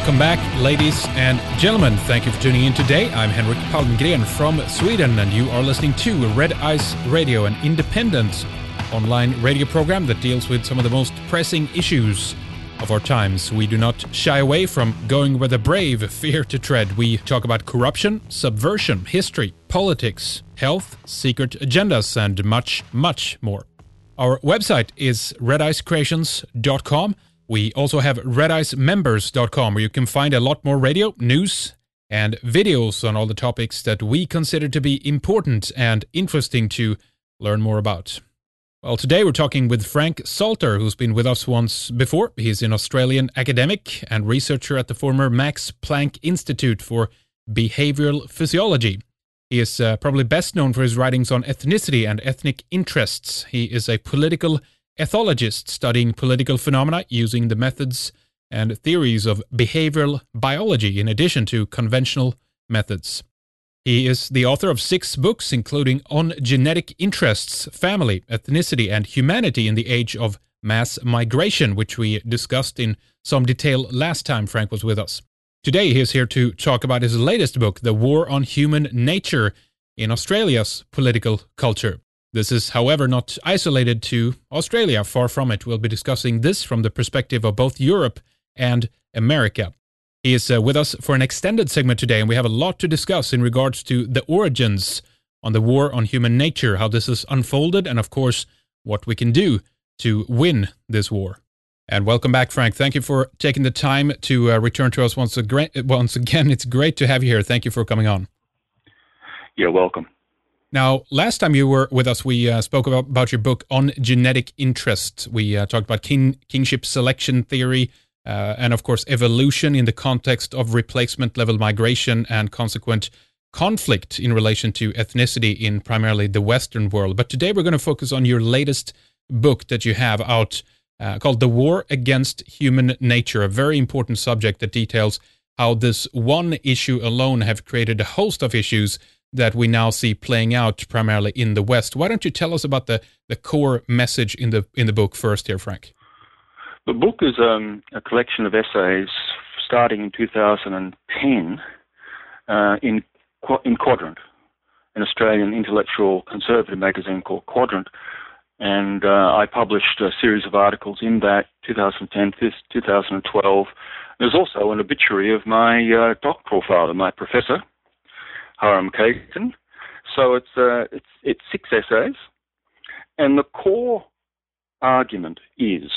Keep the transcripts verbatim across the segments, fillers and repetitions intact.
Welcome back, ladies and gentlemen. Thank you for tuning in today. I'm Henrik Palmgren from Sweden, and you are listening to Red Ice Radio, an independent online radio program that deals with some of the most pressing issues of our times. We do not shy away from going where the brave fear to tread. We talk about corruption, subversion, history, politics, health, secret agendas, and much, much more. Our website is red ice creations dot com. We also have red ice members dot com, where you can find a lot more radio, news, and videos on all the topics that we consider to be important and interesting to learn more about. Well, today we're talking with Frank Salter, who's been with us once before. He's an Australian academic and researcher at the former Max Planck Institute for Behavioral Physiology. He is uh, probably best known for his writings on ethnicity and ethnic interests. He is a political ethologist studying political phenomena using the methods and theories of behavioral biology in addition to conventional methods. He is the author of six books, including On Genetic Interests, Family, Ethnicity, and Humanity in the Age of Mass Migration, which we discussed in some detail last time Frank was with us. Today he is here to talk about his latest book, The War on Human Nature in Australia's Political Culture. This is, however, not isolated to Australia. Far from it. We'll be discussing this from the perspective of both Europe and America. He is uh, with us for an extended segment today, and we have a lot to discuss in regards to the origins on the war on human nature, how this has unfolded, and of course, what we can do to win this war. And welcome back, Frank. Thank you for taking the time to uh, return to us once, ag- once again. It's great to have you here. Thank you for coming on. You're welcome. Now, last time you were with us, we uh, spoke about, about your book On Genetic Interest. We uh, talked about kin- kinship selection theory uh, and, of course, evolution in the context of replacement-level migration and consequent conflict in relation to ethnicity in primarily the Western world. But today we're going to focus on your latest book that you have out uh, called The War Against Human Nature, a very important subject that details how this one issue alone have created a host of issues that we now see playing out primarily in the West. Why don't you tell us about the, the core message in the in the book first here, Frank? The book is um, a collection of essays starting in two thousand ten uh, in in Quadrant, an Australian intellectual conservative magazine called Quadrant. And uh, I published a series of articles in that, two thousand ten to two thousand twelve. There's also an obituary of my uh, doctoral father, my professor, Hiram Caton. So it's, uh, it's it's six essays, and the core argument is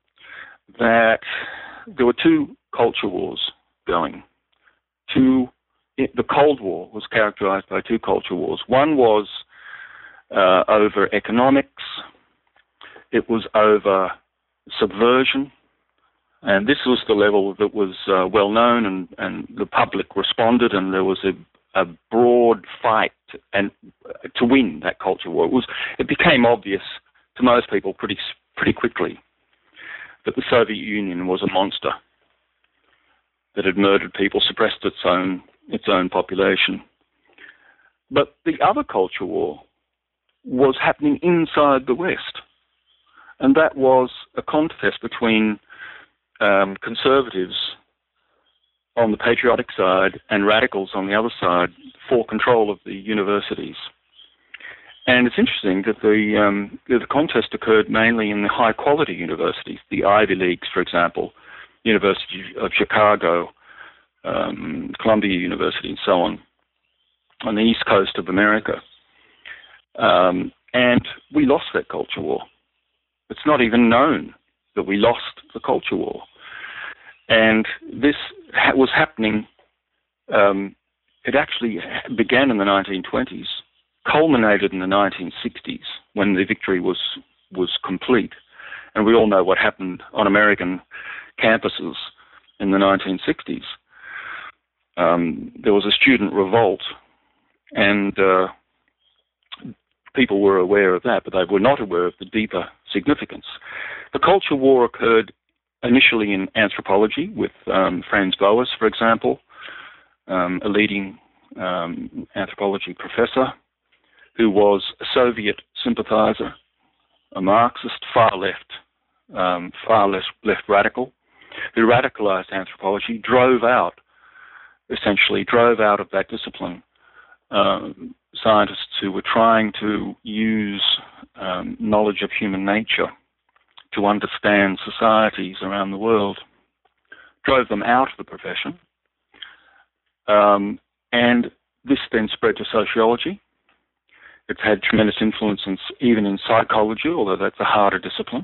that there were two culture wars going. Two, it, the Cold War was characterized by two culture wars. One was uh, over economics. It was over subversion. And this was the level that was uh, well known, and, and the public responded, and there was a, a broad fight and to win that culture war. It was it became obvious to most people pretty pretty quickly that the Soviet Union was a monster that had murdered people, suppressed its own its own population. But the other culture war was happening inside the West, and that was a contest between Um, conservatives on the patriotic side and radicals on the other side for control of the universities. And it's interesting that the, um, the contest occurred mainly in the high-quality universities, the Ivy Leagues, for example, University of Chicago, um, Columbia University, and so on, on the east coast of America. Um, and we lost that culture war. It's not even known that we lost the culture war. And this ha- was happening, um, it actually began in the nineteen twenties, culminated in the nineteen sixties when the victory was, was complete. And we all know what happened on American campuses in the nineteen sixties. Um, there was a student revolt, and uh, people were aware of that, but they were not aware of the deeper significance. The culture war occurred initially in anthropology with um, Franz Boas, for example, um, a leading um, anthropology professor who was a Soviet sympathizer, a Marxist, far left, um, far less left radical. who radicalized anthropology, drove out, essentially drove out of that discipline um, scientists who were trying to use um, knowledge of human nature to understand societies around the world, drove them out of the profession. Um, and this then spread to sociology. It's had tremendous influence in, even in psychology, although that's a harder discipline.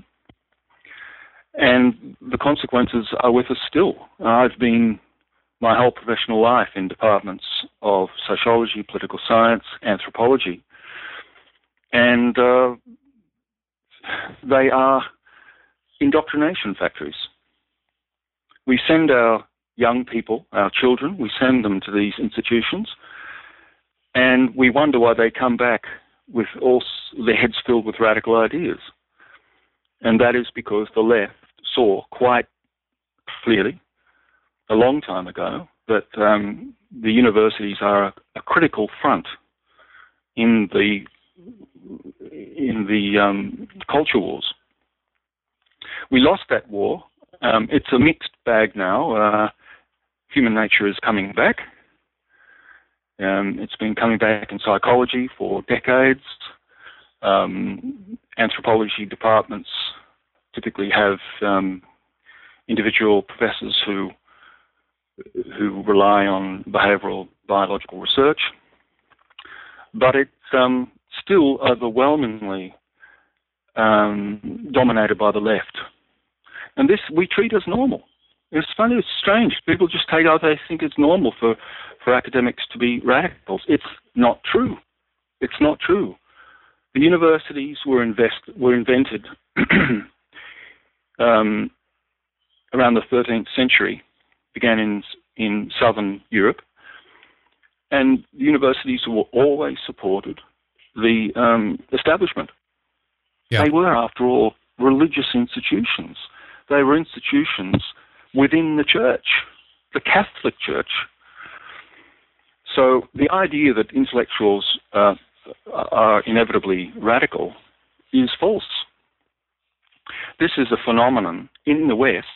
And the consequences are with us still. I've been my whole professional life in departments of sociology, political science, anthropology, and uh, they are indoctrination factories. We send our young people, our children, we send them to these institutions, and we wonder why they come back with all their heads filled with radical ideas. And that is because the left saw quite clearly, a long time ago, that um, the universities are a, a critical front in the in the um, culture wars. We lost that war. Um, it's a mixed bag now. Uh, human nature is coming back. Um, it's been coming back in psychology for decades. Um, anthropology departments typically have um, individual professors who who rely on behavioural biological research, but it's um, still overwhelmingly um, dominated by the left. And this we treat as normal. It's funny, it's strange. People just take out, they think it's normal for, for academics to be radicals. It's not true. It's not true. The universities were, invest, were invented um, around the thirteenth century, began in in southern Europe, and universities were always supported the um, establishment. Yeah. They were, after all, religious institutions. They were institutions within the church, the Catholic Church. So the idea that intellectuals uh, are inevitably radical is false. This is a phenomenon in the West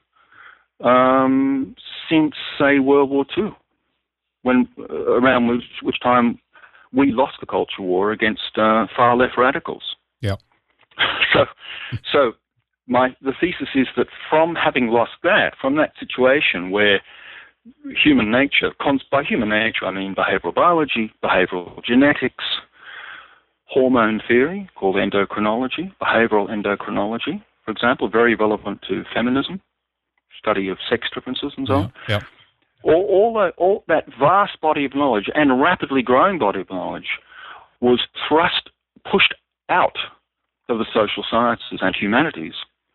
Um, since, say, World War Two, when uh, around which, which time we lost the culture war against uh, far left radicals. Yeah. so, so my the thesis is that from having lost that, from that situation where human nature, by human nature I mean behavioral biology, behavioral genetics, hormone theory called endocrinology, behavioral endocrinology, for example, very relevant to feminism, study of sex differences and so on. Yeah, yeah. All, all, that, all that vast body of knowledge and rapidly growing body of knowledge was thrust, pushed out of the social sciences and humanities.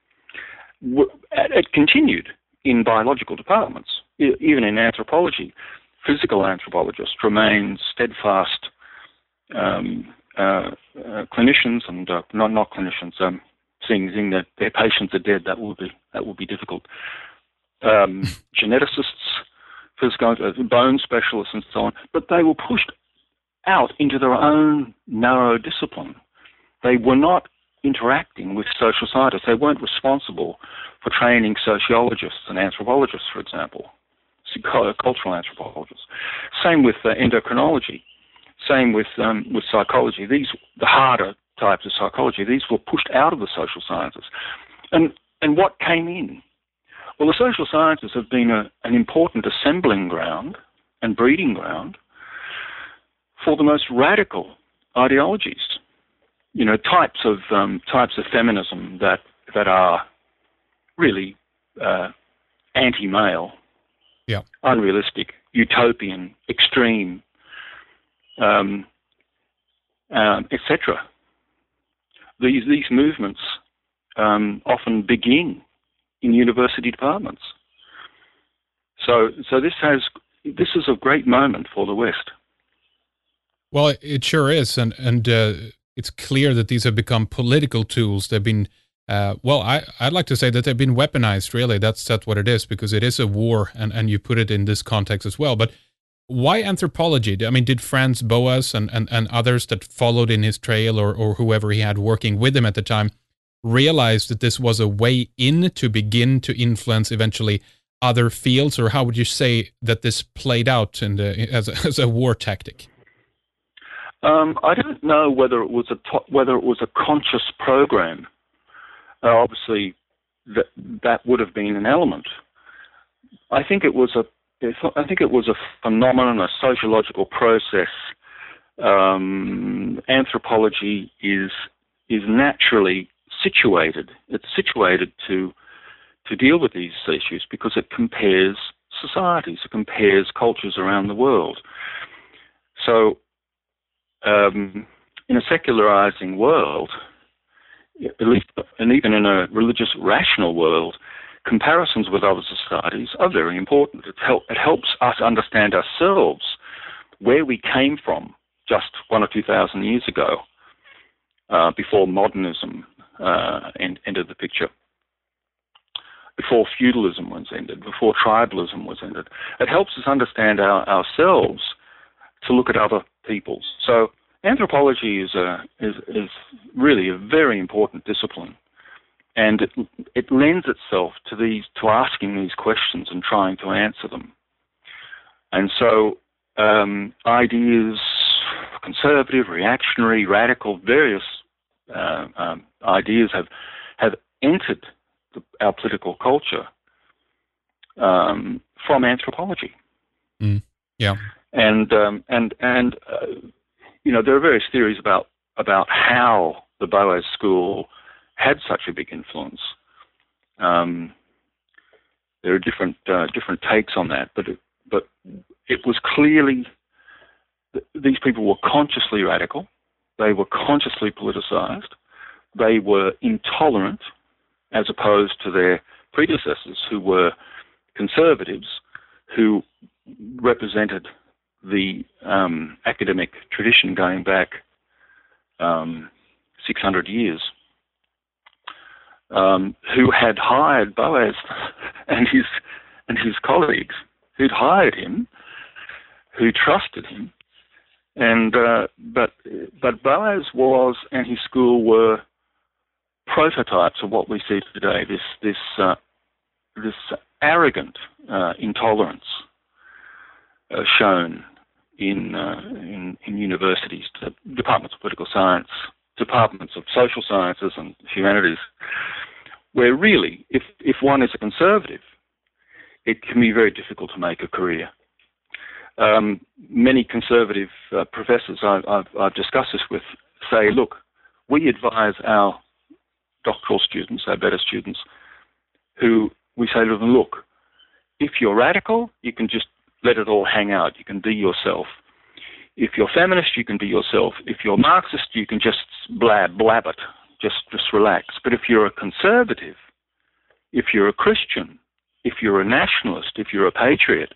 It continued in biological departments, even in anthropology. Physical anthropologists remain steadfast um, uh, uh, clinicians and uh, not not clinicians. Um, seeing, seeing that their patients are dead, that will be that will be difficult. Um, geneticists, physical uh, bone specialists, and so on, but they were pushed out into their own narrow discipline. They were not interacting with social scientists. They weren't responsible for training sociologists and anthropologists, for example, cultural anthropologists. Same with uh, endocrinology. Same with um, with psychology. These, the harder types of psychology, these were pushed out of the social sciences. And and what came in? Well, the social sciences have been a, an important assembling ground and breeding ground for the most radical ideologies. You know, types of um, types of feminism that that are really uh, anti-male, yeah, unrealistic, utopian, extreme, um, um, et cetera. These these movements um, often begin in university departments. So so this has this is a great moment for the West. Well, it sure is, and and uh, it's clear that these have become political tools. They've been, uh, well, I I'd like to say that they've been weaponized. Really, that's that's what it is, because it is a war, and and you put it in this context as well. But why anthropology? I mean, did Franz Boas and, and, and others that followed in his trail, or, or whoever he had working with him at the time, realized that this was a way in to begin to influence eventually other fields, or how would you say that this played out in the, as a, as a war tactic? Um, I don't know whether it was a to- whether it was a conscious program. Uh, obviously, that that would have been an element. I think it was a I think it was a phenomenon, a sociological process. Um, anthropology is is naturally situated. It's situated to to deal with these issues because it compares societies, it compares cultures around the world. So, um, in a secularizing world, at least, and even in a religious rational world, comparisons with other societies are very important. It, help, it helps us understand ourselves, where we came from just one or two thousand years ago, uh, before modernism uh, entered the picture, before feudalism was ended, before tribalism was ended. It helps us understand our, ourselves to look at other peoples. So anthropology is a is, is really a very important discipline, and it it lends itself to these to asking these questions and trying to answer them. And so um, ideas, conservative, reactionary, radical, various uh, um, ideas have have entered the, our political culture um, from anthropology. Mm, yeah, and um, and and uh, you know, there are various theories about about how the Boas school had such a big influence. Um, there are different uh, different takes on that, but it, but it was clearly th- these people were consciously radical. They were consciously politicized. They were intolerant, as opposed to their predecessors, who were conservatives, who represented the um, academic tradition going back um, six hundred years, um, who had hired Boas and his and his colleagues, who'd hired him, who trusted him, and uh, but but Boas was and his school were prototypes of what we see today. This this uh, this arrogant uh, intolerance uh, shown in, uh, in in universities, departments of political science, departments of social sciences and humanities, where really, if if one is a conservative, it can be very difficult to make a career. Um, many conservative uh, professors I've, I've, I've discussed this with say, look, we advise our doctoral students, our better students, who we say to them, look, if you're radical, you can just let it all hang out. You can be yourself. If you're feminist, you can be yourself. If you're Marxist, you can just blab, blab it, just, just relax. But if you're a conservative, if you're a Christian, if you're a nationalist, if you're a patriot,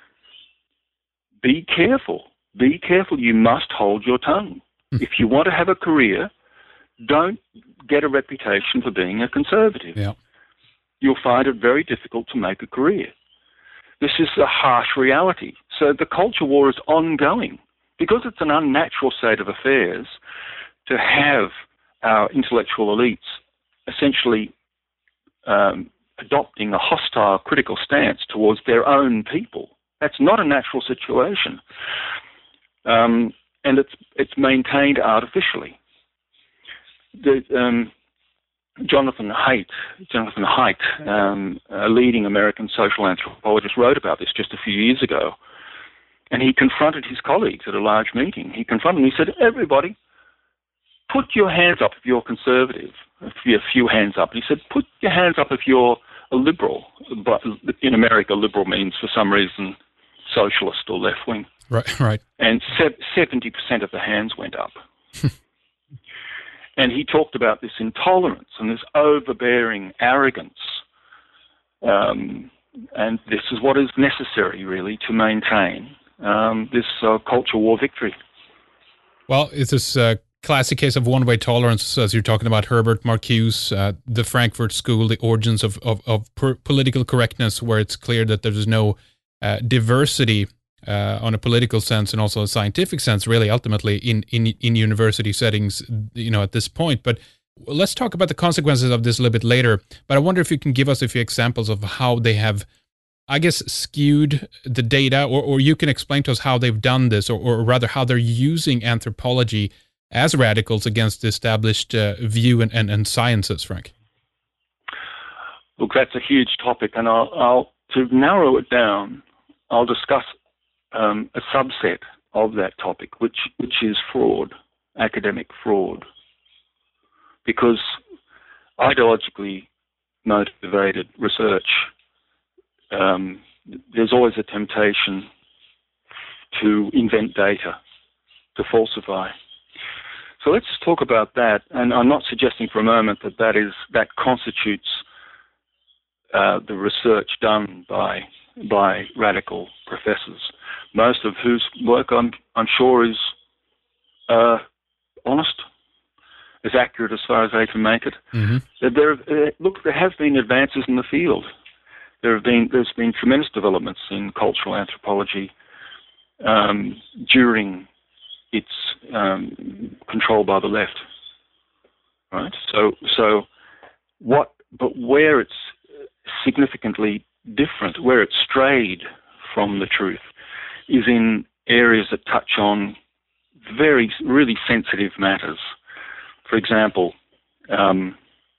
be careful. Be careful. You must hold your tongue. If you want to have a career, don't get a reputation for being a conservative. Yeah. You'll find it very difficult to make a career. This is a harsh reality. So the culture war is ongoing because it's an unnatural state of affairs to have our intellectual elites essentially um, adopting a hostile, critical stance towards their own people. That's not a natural situation. Um, and it's it's maintained artificially. The, um, Jonathan Haidt, Jonathan Haidt, um, a leading American social anthropologist, wrote about this just a few years ago, and he confronted his colleagues at a large meeting. He confronted them. He said, "Everybody, put your hands up if you're conservative." A few, a few hands up. He said, "Put your hands up if you're a liberal." But in America, liberal means for some reason socialist or left wing. Right, right. And seventy percent of the hands went up. And he talked about this intolerance and this overbearing arrogance. Um, and this is what is necessary, really, to maintain um, this uh, culture war victory. Well, it's this uh, classic case of one-way tolerance, as you're talking about Herbert Marcuse, uh, the Frankfurt School, the origins of, of, of per- political correctness, where it's clear that there's no uh, diversity Uh, on a political sense and also a scientific sense, really, ultimately in, in in university settings, you know, at this point. But Well, let's talk about the consequences of this a little bit later, but I wonder if you can give us a few examples of how they have, I guess, skewed the data, or, or you can explain to us how they've done this, or, or rather how they're using anthropology as radicals against the established uh, view and, and, and sciences, Frank. Look, that's a huge topic, and I'll, I'll to narrow it down, I'll discuss um, a subset of that topic, which which is fraud, academic fraud, because ideologically motivated research, um, there's always a temptation to invent data, to falsify. So let's talk about that, and I'm not suggesting for a moment that that is that constitutes uh, the research done by by radical professors, most of whose work I'm I'm sure is uh, honest, as accurate as far as they can make it. Mm-hmm. There, uh, look, there have been advances in the field. There have been there's been tremendous developments in cultural anthropology um, during its um, control by the left, right? So, so what? But where it's significantly different, where it's strayed from the truth, is in areas that touch on very, really sensitive matters. For example, um,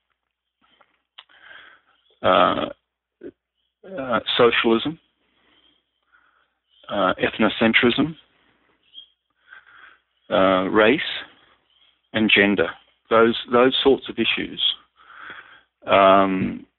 uh, uh, socialism, uh, ethnocentrism, Uh, race and gender, those those sorts of issues um,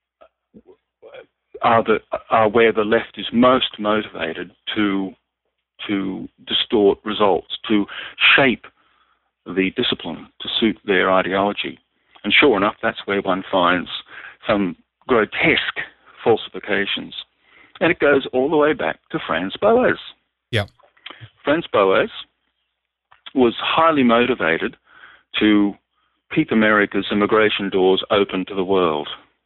are the are where the left is most motivated to to distort results, to shape the discipline to suit their ideology. And sure enough, that's where one finds some grotesque falsifications. And it goes all the way back to Franz Boas. Yeah. Franz Boas was highly motivated to keep America's immigration doors open to the world.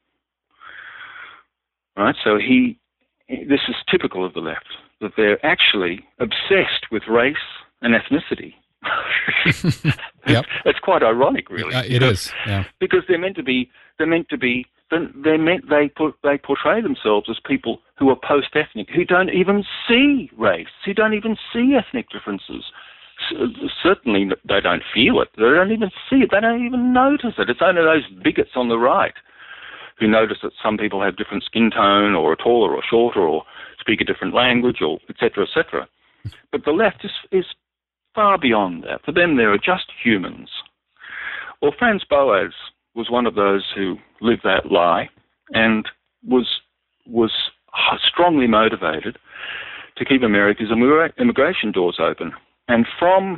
Right? So he, this is typical of the left, that they're actually obsessed with race and ethnicity. Yep. It's quite ironic, really. Uh, it because, is, yeah. Because they're meant to be, they're meant to be, they're meant, they put, they portray themselves as people who are post-ethnic, who don't even see race, who don't even see ethnic differences. Certainly they don't feel it. They don't even see it. They don't even notice it. It's only those bigots on the right who notice that some people have different skin tone, or are taller or shorter, or speak a different language, or et cetera, et cetera. But the left is, is far beyond that. For them, they are just humans. Well, Franz Boas was one of those who lived that lie and was was strongly motivated to keep America's immigration doors open. And from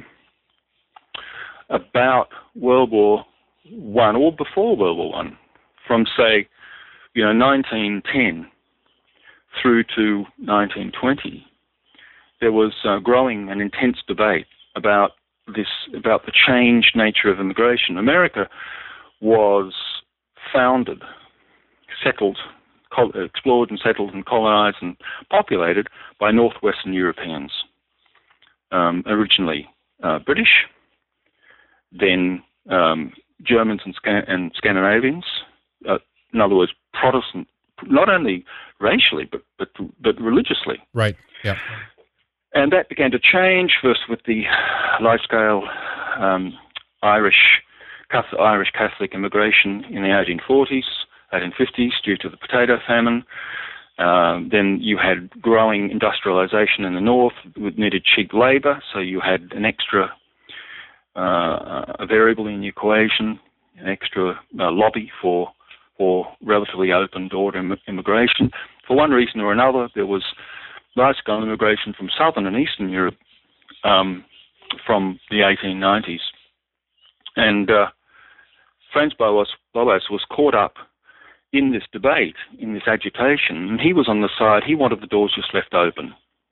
about World War One, or before World War One, from say, you know, nineteen ten through to nineteen twenty, there was uh, growing and intense debate about this, about the changed nature of immigration. America was founded, settled, explored and settled and colonized and populated by Northwestern Europeans. Um, originally uh, British, then um, Germans and, Scan- and Scandinavians. Uh, in other words, Protestant, not only racially but but but religiously. Right. Yeah. And that began to change first with the large-scale um, Irish Catholic, Irish Catholic immigration in the eighteen forties, eighteen fifties, due to the potato famine. Um, then you had growing industrialization in the north with needed cheap labor, so you had an extra uh, a variable in the equation, an extra uh, lobby for for relatively open-door Im- immigration. For one reason or another, there was large-scale immigration from southern and eastern Europe um, from the eighteen nineties. And uh, Franz Boas, Boas was caught up in this debate, in this agitation, and he was on the side, he wanted the doors just left open.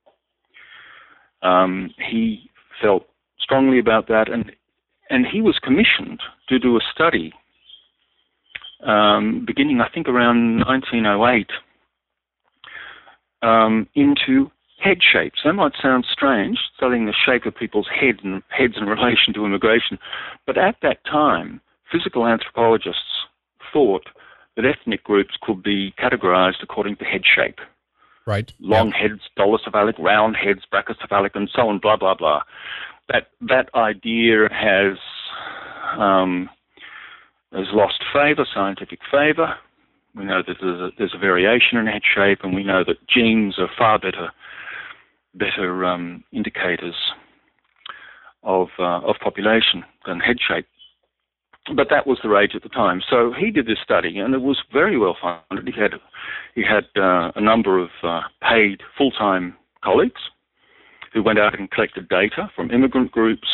Um, he felt strongly about that, and and he was commissioned to do a study um, beginning, I think, around nineteen oh eight, um, into head shapes. That might sound strange, studying the shape of people's head and heads in relation to immigration, but at that time, physical anthropologists thought that ethnic groups could be categorized according to head shape. Right. Long yeah. heads, dolichocephalic, round heads, brachycephalic, and so on, blah, blah, blah. That that idea has um, has lost favor, scientific favor. We know that there's a, there's a variation in head shape, and we know that genes are far better better um, indicators of uh, of population than head shape. But that was the rage at the time. So he did this study, and it was very well funded. He had he had uh, a number of uh, paid full-time colleagues who went out and collected data from immigrant groups,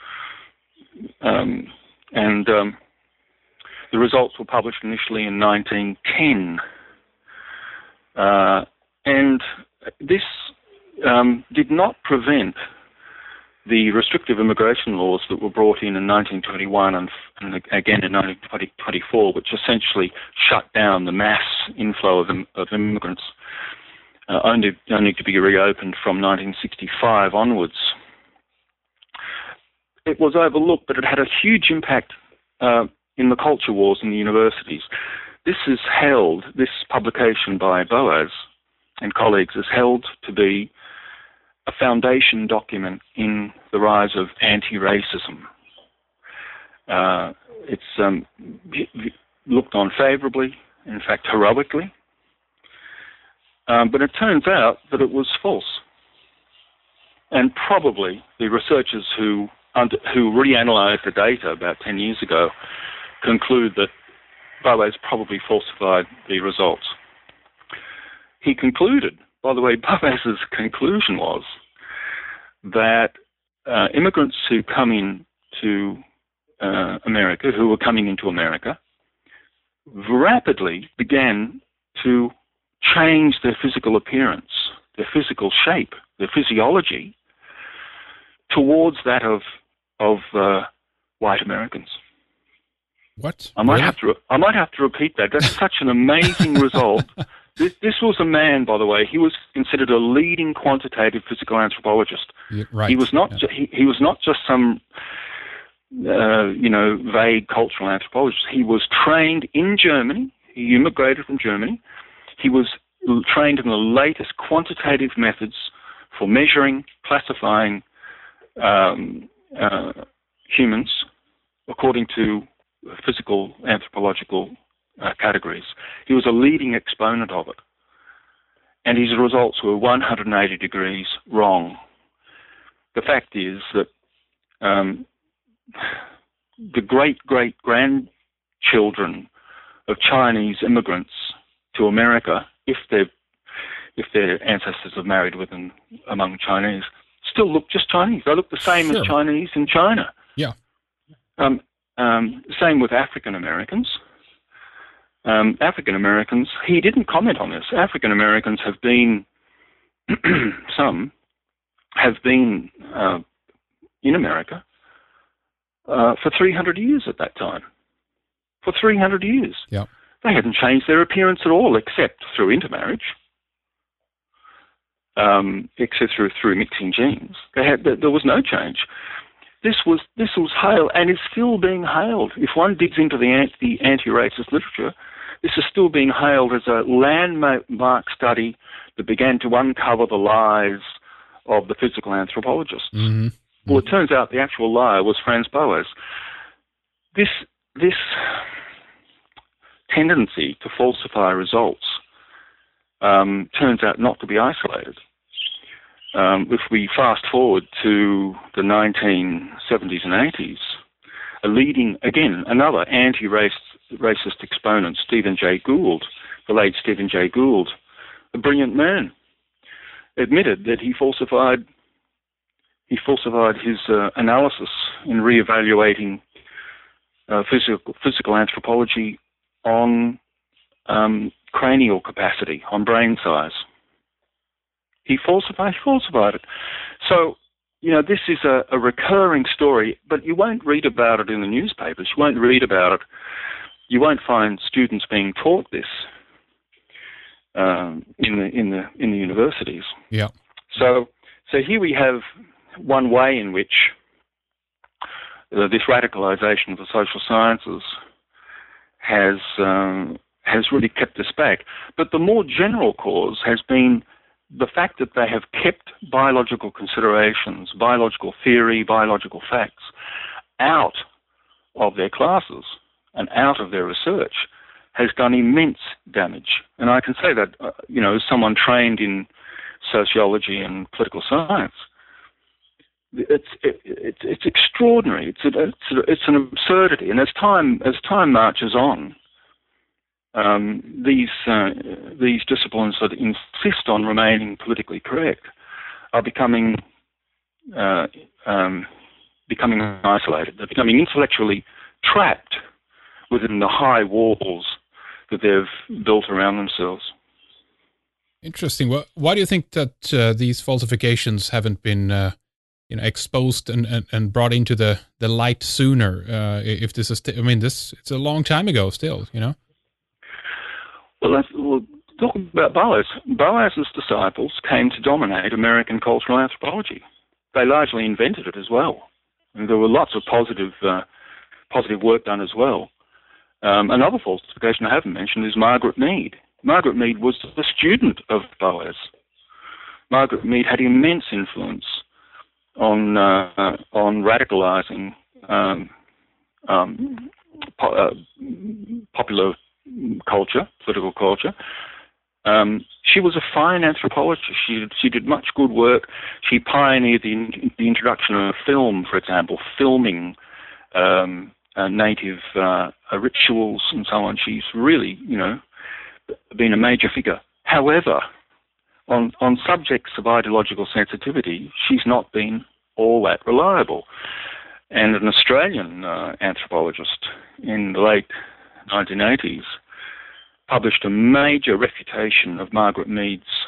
um, and um, the results were published initially in nineteen ten. Uh, and this um, did not prevent the restrictive immigration laws that were brought in in nineteen twenty-one and, and again in nineteen twenty-four, which essentially shut down the mass inflow of, of immigrants, uh, only, only to be reopened from nineteen sixty-five onwards. It was overlooked, but it had a huge impact uh, in the culture wars in the universities. This is held, this publication by Boas and colleagues is held to be a foundation document in the rise of anti-racism. Uh, it's um, looked on favourably, in fact heroically, um, but it turns out that it was false. And probably the researchers who under, who reanalyzed the data about ten years ago conclude that Boas probably falsified the results. He concluded, by the way, Boas's conclusion was that uh, immigrants who come in to uh, America, who were coming into America, rapidly began to change their physical appearance, their physical shape, their physiology towards that of of uh, white Americans. What? I might really? have to. I might have to repeat that. That's such an amazing result. This, this was a man, by the way. He was considered a leading quantitative physical anthropologist. Yeah, right. He was not. Yeah. Ju- he, he was not just some, uh, you know, vague cultural anthropologist. He was trained in Germany. He immigrated from Germany. He was trained in the latest quantitative methods for measuring, classifying um, uh, humans according to physical anthropological uh, categories. He was a leading exponent of it. And his results were one hundred eighty degrees wrong. The fact is that um, the great-great-grandchildren of Chinese immigrants to America, if, if their ancestors have married within among Chinese, still look just Chinese. They look the same Sure. as Chinese in China. Yeah. Um, um, same with African Americans. Um, African Americans, he didn't comment on this. African Americans have been, some have been uh, in America uh, for three hundred years at that time. For three hundred years. Yeah. They hadn't changed their appearance at all, except through intermarriage, um, except through, through mixing genes. They had, there was no change. This was this was hailed and is still being hailed. If one digs into the anti, anti-racist literature, this is still being hailed as a landmark study that began to uncover the lies of the physical anthropologists. Mm-hmm. Well, it turns out the actual liar was Franz Boas. This this tendency to falsify results um, turns out not to be isolated. Um, if we fast forward to the nineteen seventies and eighties, a leading, again, another anti-racist exponent, Stephen Jay Gould, the late Stephen Jay Gould, a brilliant man, admitted that he falsified he falsified his uh, analysis in reevaluating uh, physical, physical anthropology on um, cranial capacity, on brain size. He falsified, he falsified it. So, you know, this is a, a recurring story, but you won't read about it in the newspapers. You won't read about it. You won't find students being taught this um, in the in the in the universities. Yeah. So, so here we have one way in which uh, this radicalization of the social sciences has um, has really kept us back. But the more general cause has been the fact that they have kept biological considerations, biological theory, biological facts out of their classes and out of their research has done immense damage. And I can say that, uh, you know, as someone trained in sociology and political science, it's it, it's it's extraordinary. It's a, it's a, it's an absurdity. And as time as time marches on, um, these uh, these disciplines that insist on remaining politically correct are becoming uh, um, becoming isolated. They're becoming intellectually trapped within the high walls that they've built around themselves. Interesting. Well, why do you think that uh, these falsifications haven't been, uh, you know, exposed and, and, and brought into the, the light sooner? Uh, if this is, I mean, this it's a long time ago still, you know. Well, let's we'll talk about Boas. Boas's disciples came to dominate American cultural anthropology. They largely invented it as well, and there were lots of positive uh, positive work done as well. Um, another falsification I haven't mentioned is Margaret Mead. Margaret Mead was the student of Boas. Margaret Mead had immense influence on uh, on radicalising um, um, po- uh, popular culture, political culture. Um, she was a fine anthropologist. She she did much good work. She pioneered the, the introduction of film, for example, filming um, uh, native uh, rituals and so on. She's really, you know, been a major figure. However, on on subjects of ideological sensitivity, she's not been all that reliable. And an Australian uh, anthropologist in the late nineteen eighties published a major refutation of Margaret Mead's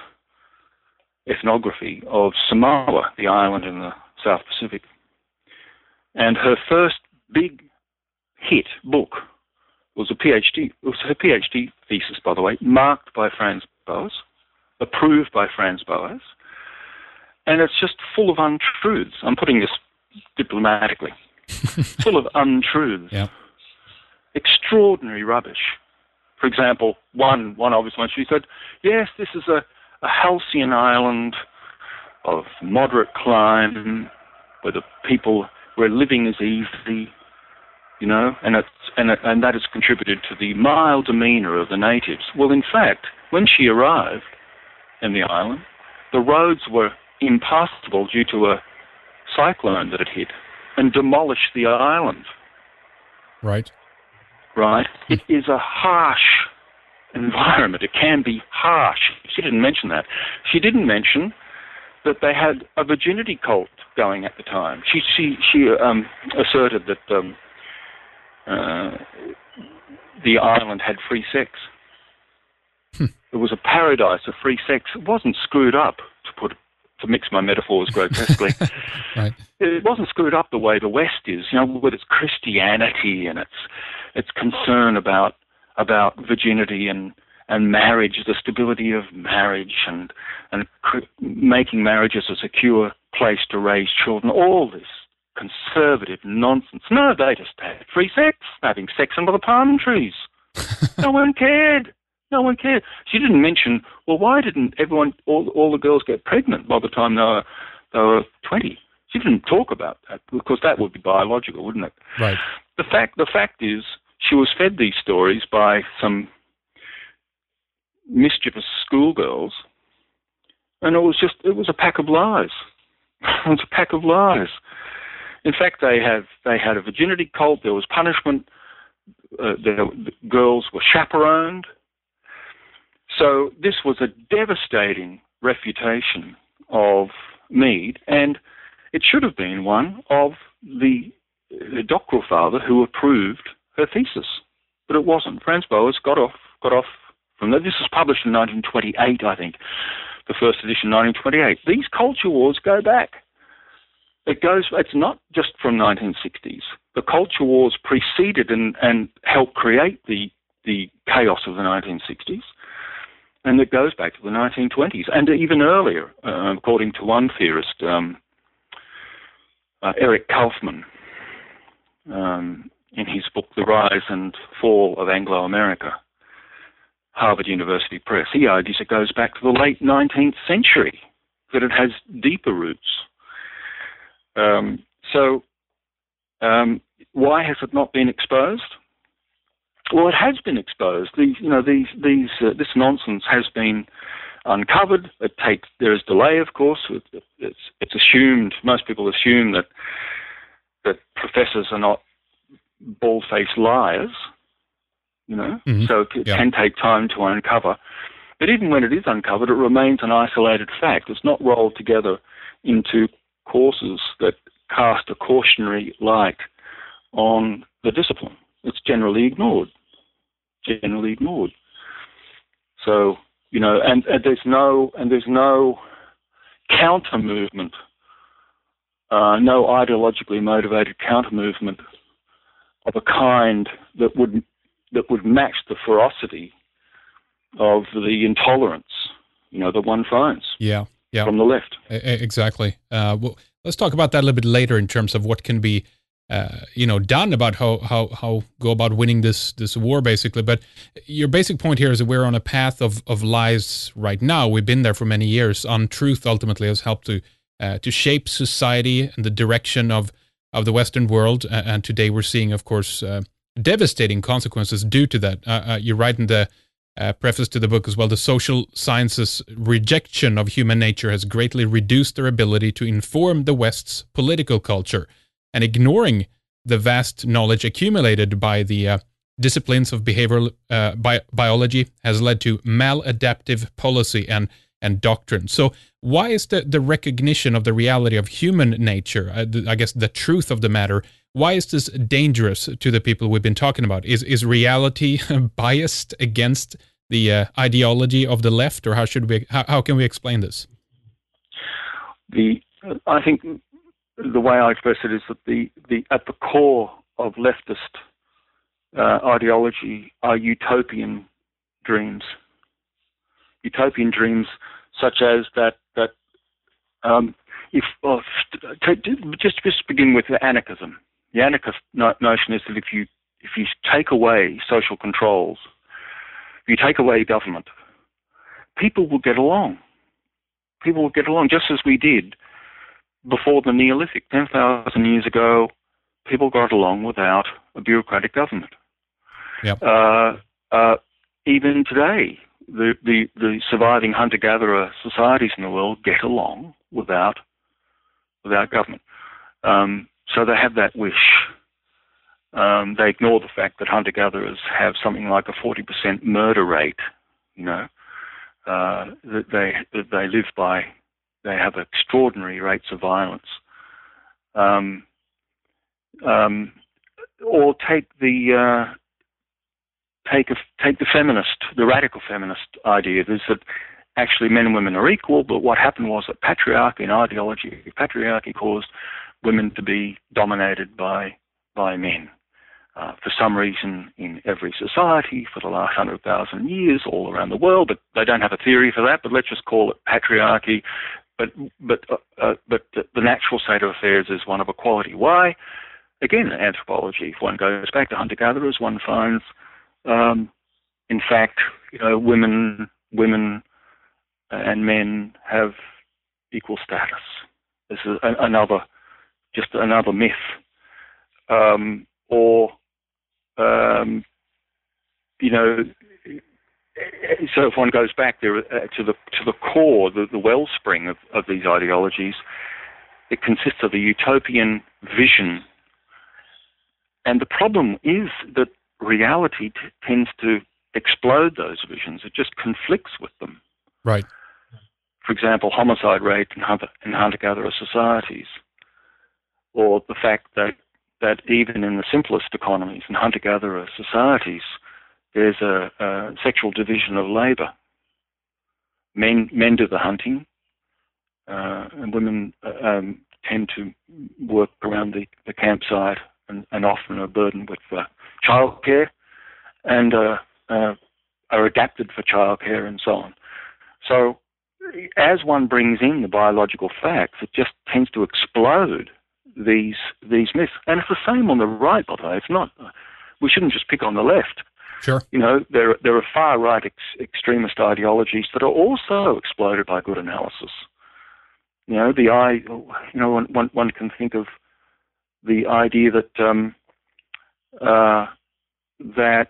ethnography of Samoa, the island in the South Pacific. And her first big hit book was a PhD, it was her PhD thesis, by the way, marked by Franz Boas, approved by Franz Boas, and it's just full of untruths. I'm putting this diplomatically. Full of untruths. Yeah. Extraordinary rubbish. For example, one one obvious one, she said, yes, this is a, a halcyon island of moderate climb where the people, where living is easy, you know, and it's, and, it, and that has contributed to the mild demeanour of the natives. Well, in fact, when she arrived in the island, the roads were impassable due to a cyclone that had hit and demolished the island. Right. Right? It is a harsh environment. It can be harsh. She didn't mention that. She didn't mention that they had a virginity cult going at the time. She she she um, asserted that um, uh, the island had free sex. It was a paradise of free sex. It wasn't screwed up, to put to mix my metaphors grotesquely. Right. It wasn't screwed up the way the West is, you know, with its Christianity and its its concern about about virginity and, and marriage, the stability of marriage, and and cr- making marriage as a secure place to raise children. All this conservative nonsense. No, they just had free sex, having sex under the palm trees. No one cared. No one cared. She didn't mention, well, why didn't everyone, all all the girls get pregnant by the time they were, they were twenty? She didn't talk about that, because that would be biological, wouldn't it? Right. The fact, the fact is, she was fed these stories by some mischievous schoolgirls, and it was just, it was a pack of lies. It was a pack of lies. In fact, they have they had a virginity cult. There was punishment. Uh, the, the girls were chaperoned. So this was a devastating refutation of Mead, and it should have been one of the, the doctoral father who approved her thesis, but it wasn't. Franz Boas got off got off from that. This was published in nineteen twenty-eight, I think, the first edition, nineteen twenty-eight. These culture wars go back. It goes. It's not just from nineteen sixties. The culture wars preceded and, and helped create the the chaos of the nineteen sixties. And it goes back to the nineteen twenties, and even earlier, uh, according to one theorist, um, uh, Eric Kaufmann. um, in his book, The Rise and Fall of Anglo-America, Harvard University Press. He argues it goes back to the late nineteenth century, that it has deeper roots. Um, so um, why has it not been exposed? Well, it has been exposed. These, you know, these, these, uh, this nonsense has been uncovered. It takes there is delay, of course. It, it's, it's assumed. Most people assume that that professors are not bald-faced liars. You know, mm-hmm. so it, it yeah. can take time to uncover. But even when it is uncovered, it remains an isolated fact. It's not rolled together into courses that cast a cautionary light on the discipline. It's generally ignored. Generally ignored. So, you know, and, and there's no and there's no counter movement, uh, no ideologically motivated counter movement of a kind that would that would match the ferocity of the intolerance, you know, that one finds. Yeah, yeah. From the left. Exactly. Uh, well, let's talk about that a little bit later in terms of what can be, uh, you know, done about how how how go about winning this this war, basically. But your basic point here is that we're on a path of of lies right now. We've been there for many years. Untruth ultimately has helped to uh, to shape society and the direction of of the Western world. Uh, and today we're seeing, of course, uh, devastating consequences due to that. Uh, uh, you write in the Uh, preface to the book as well, the social sciences' rejection of human nature has greatly reduced their ability to inform the West's political culture, and ignoring the vast knowledge accumulated by the uh, disciplines of behavioral uh, bi- biology has led to maladaptive policy and, and doctrine. So why is the, the recognition of the reality of human nature, uh, the, I guess the truth of the matter, why is this dangerous to the people we've been talking about? Is is reality biased against the uh, ideology of the left, or how should we? How, how can we explain this? The I think the way I express it is that the, the at the core of leftist uh, ideology are utopian dreams. Utopian dreams such as that that um, if oh, to, to, just just begin with anarchism. The anarchist notion is that if you if you take away social controls, if you take away government, people will get along. People will get along just as we did before the Neolithic. ten thousand years ago, people got along without a bureaucratic government. Yep. Uh, uh, even today, the, the, the surviving hunter-gatherer societies in the world get along without without government. Um, So they have that wish. Um, they ignore the fact that hunter-gatherers have something like a forty percent murder rate. You know, uh, that they that they live by. They have extraordinary rates of violence. Um, um, or take the uh, take a, take the feminist, the radical feminist idea. Is that actually men and women are equal, but what happened was that patriarchy and ideology, patriarchy caused women to be dominated by by men. Uh, for some reason, in every society for the last hundred thousand years, all around the world, but they don't have a theory for that. But let's just call it patriarchy. But but uh, uh, but the natural state of affairs is one of equality. Why? Again, anthropology. If one goes back to hunter-gatherers, one finds, um, in fact, you know, women women and men have equal status. This is a, another. Just another myth, um, or um, you know. So if one goes back there uh, to the to the core, the, the wellspring of, of these ideologies, it consists of a utopian vision, and the problem is that reality t- tends to explode those visions. It just conflicts with them. Right. For example, homicide rate in hunter in hunter-gatherer societies. Or the fact that, that even in the simplest economies and hunter-gatherer societies, there's a, a sexual division of labour. Men men do the hunting, uh, and women um, tend to work around the, the campsite and, and often are burdened with uh, childcare and uh, uh, are adapted for childcare and so on. So as one brings in the biological facts, it just tends to explode these these myths. And it's the same on the right, by the way. It's not. We shouldn't just pick on the left. Sure. You know, there there are far right ex- extremist ideologies that are also exploited by good analysis. You know, the I. You know, one one can think of the idea that um, uh, that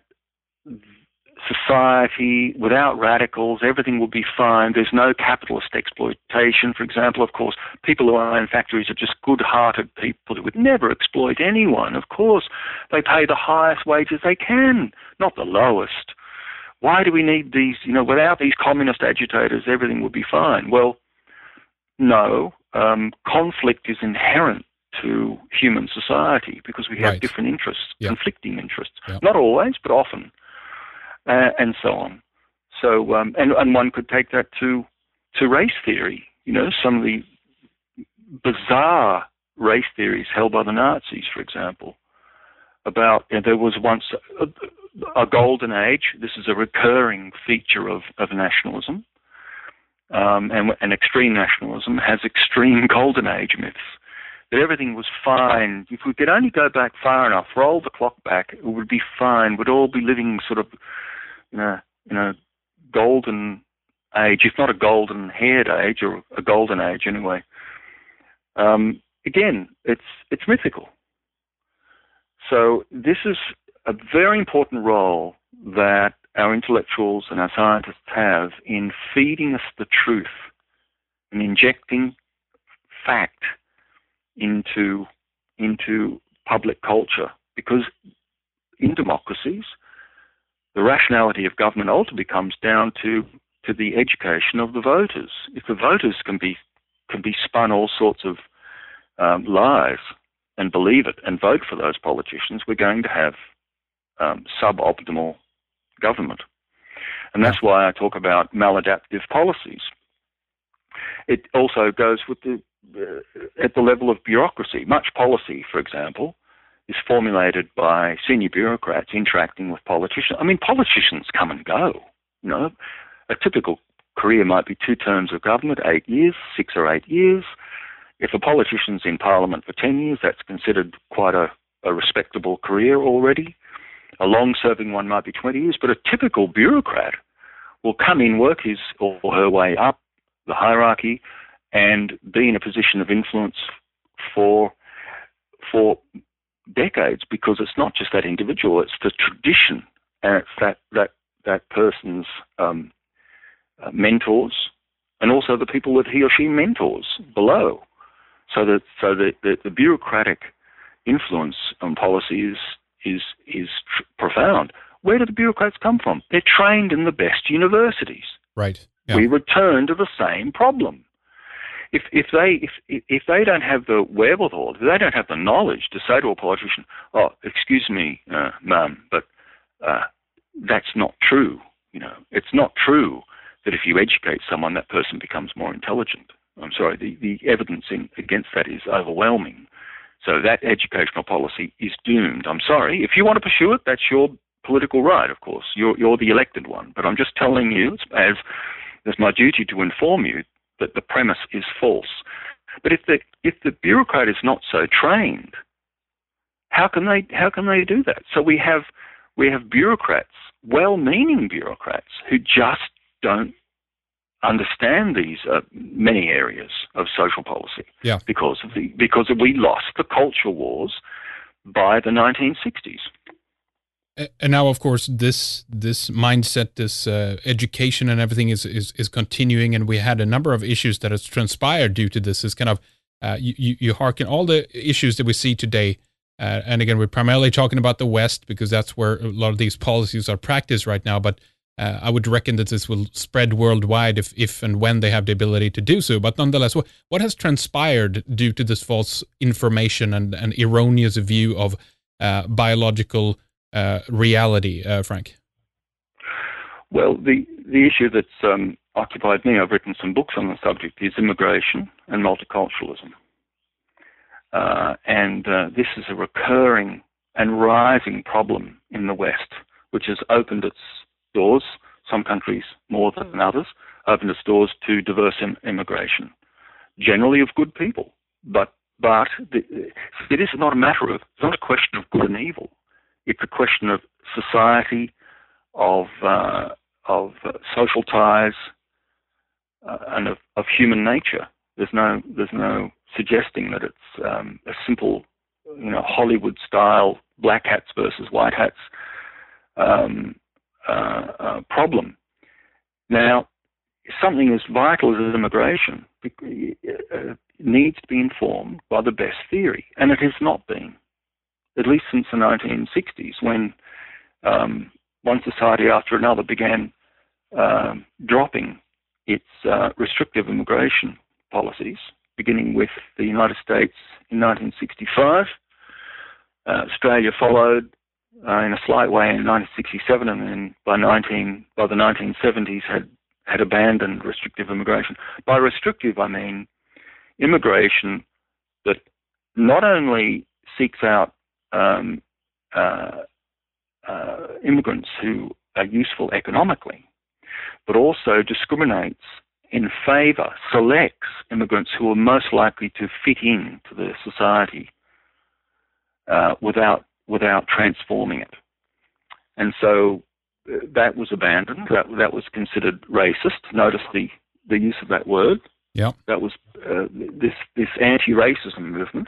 society without radicals, everything will be fine. There's no capitalist exploitation, for example. Of course, people who own factories are just good-hearted people who would never exploit anyone. Of course, they pay the highest wages they can, not the lowest. Why do we need these, you know, without these communist agitators, everything would be fine? Well, no. Um, conflict is inherent to human society because we have right. different interests, yeah. conflicting interests. Yeah. Not always, but often. Uh, and so on. So, um, and, and one could take that to to race theory. You know, some of the bizarre race theories held by the Nazis, for example, about you know, there was once a, a golden age. This is a recurring feature of, of nationalism, um, and, and extreme nationalism has extreme golden age myths. That everything was fine. If we could only go back far enough, roll the clock back, it would be fine. We'd all be living sort of in a, in a golden age, if not a golden-haired age, or a golden age anyway. Um, again, it's it's mythical. So this is a very important role that our intellectuals and our scientists have in feeding us the truth and injecting fact into into public culture, because in democracies, the rationality of government ultimately comes down to, to the education of the voters. If the voters can be can be spun all sorts of um, lies and believe it and vote for those politicians, we're going to have um, suboptimal government. And that's why I talk about maladaptive policies. It also goes with the uh, at the level of bureaucracy. Much policy, for example, is formulated by senior bureaucrats interacting with politicians. I mean, politicians come and go. You know, a typical career might be two terms of government, eight years, six or eight years. If a politician's in Parliament for ten years, that's considered quite a, a respectable career already. A long-serving one might be twenty years, but a typical bureaucrat will come in, work his or her way up the hierarchy, and be in a position of influence for for decades, because it's not just that individual, it's the tradition, and it's that that that person's um, uh, mentors, and also the people that he or she mentors below. So that so that the, the bureaucratic influence on policy is is is tr- profound. Where do the bureaucrats come from? They're trained in the best universities. Right. Yeah. We return to the same problem. If if they if if they don't have the wherewithal, if they don't have the knowledge to say to a politician, "Oh, excuse me, uh, ma'am, but uh, that's not true." You know, it's not true that if you educate someone, that person becomes more intelligent. I'm sorry, the the evidence in, against that is overwhelming. So that educational policy is doomed. I'm sorry. If you want to pursue it, that's your political right, of course. You're you're the elected one. But I'm just telling you, as it's my duty to inform you that the premise is false. But if the if the bureaucrat is not so trained, how can they how can they do that? So we have we have bureaucrats, well-meaning bureaucrats, who just don't understand these uh, many areas of social policy. Yeah. because of the because of, we lost the culture wars by the nineteen sixties. And now, of course, this this mindset, this uh, education and everything is, is is continuing, and we had a number of issues that has transpired due to this. Is kind of uh, you you hearken all the issues that we see today, uh, and again, we're primarily talking about the West because that's where a lot of these policies are practiced right now. But uh, I would reckon that this will spread worldwide if if and when they have the ability to do so. But nonetheless, what what has transpired due to this false information and an erroneous view of uh, biological Uh, reality, uh, Frank? Well, the the issue that's um, occupied me, I've written some books on the subject, is immigration and multiculturalism. Uh, and uh, this is a recurring and rising problem in the West, which has opened its doors, some countries more than others, opened its doors to diverse im- immigration, generally of good people, but but the, it is not a matter of, it's not a question of good and evil. It's a question of society, of uh, of uh, social ties, uh, and of, of human nature. There's no there's no suggesting that it's um, a simple, you know, Hollywood-style black hats versus white hats um, uh, uh, problem. Now, something as vital as immigration uh, needs to be informed by the best theory, and it has not been, at least since the nineteen sixties, when um, one society after another began uh, dropping its uh, restrictive immigration policies, beginning with the United States in nineteen sixty-five. Uh, Australia followed uh, in a slight way in nineteen sixty-seven, and then by nineteen by the nineteen seventies had had abandoned restrictive immigration. By restrictive, I mean immigration that not only seeks out um, uh, uh, immigrants who are useful economically, but also discriminates in favour, selects immigrants who are most likely to fit in to the society uh, without without transforming it. And so uh, that was abandoned. That that was considered racist. Notice the, the use of that word. Yeah. That was uh, this this anti-racism movement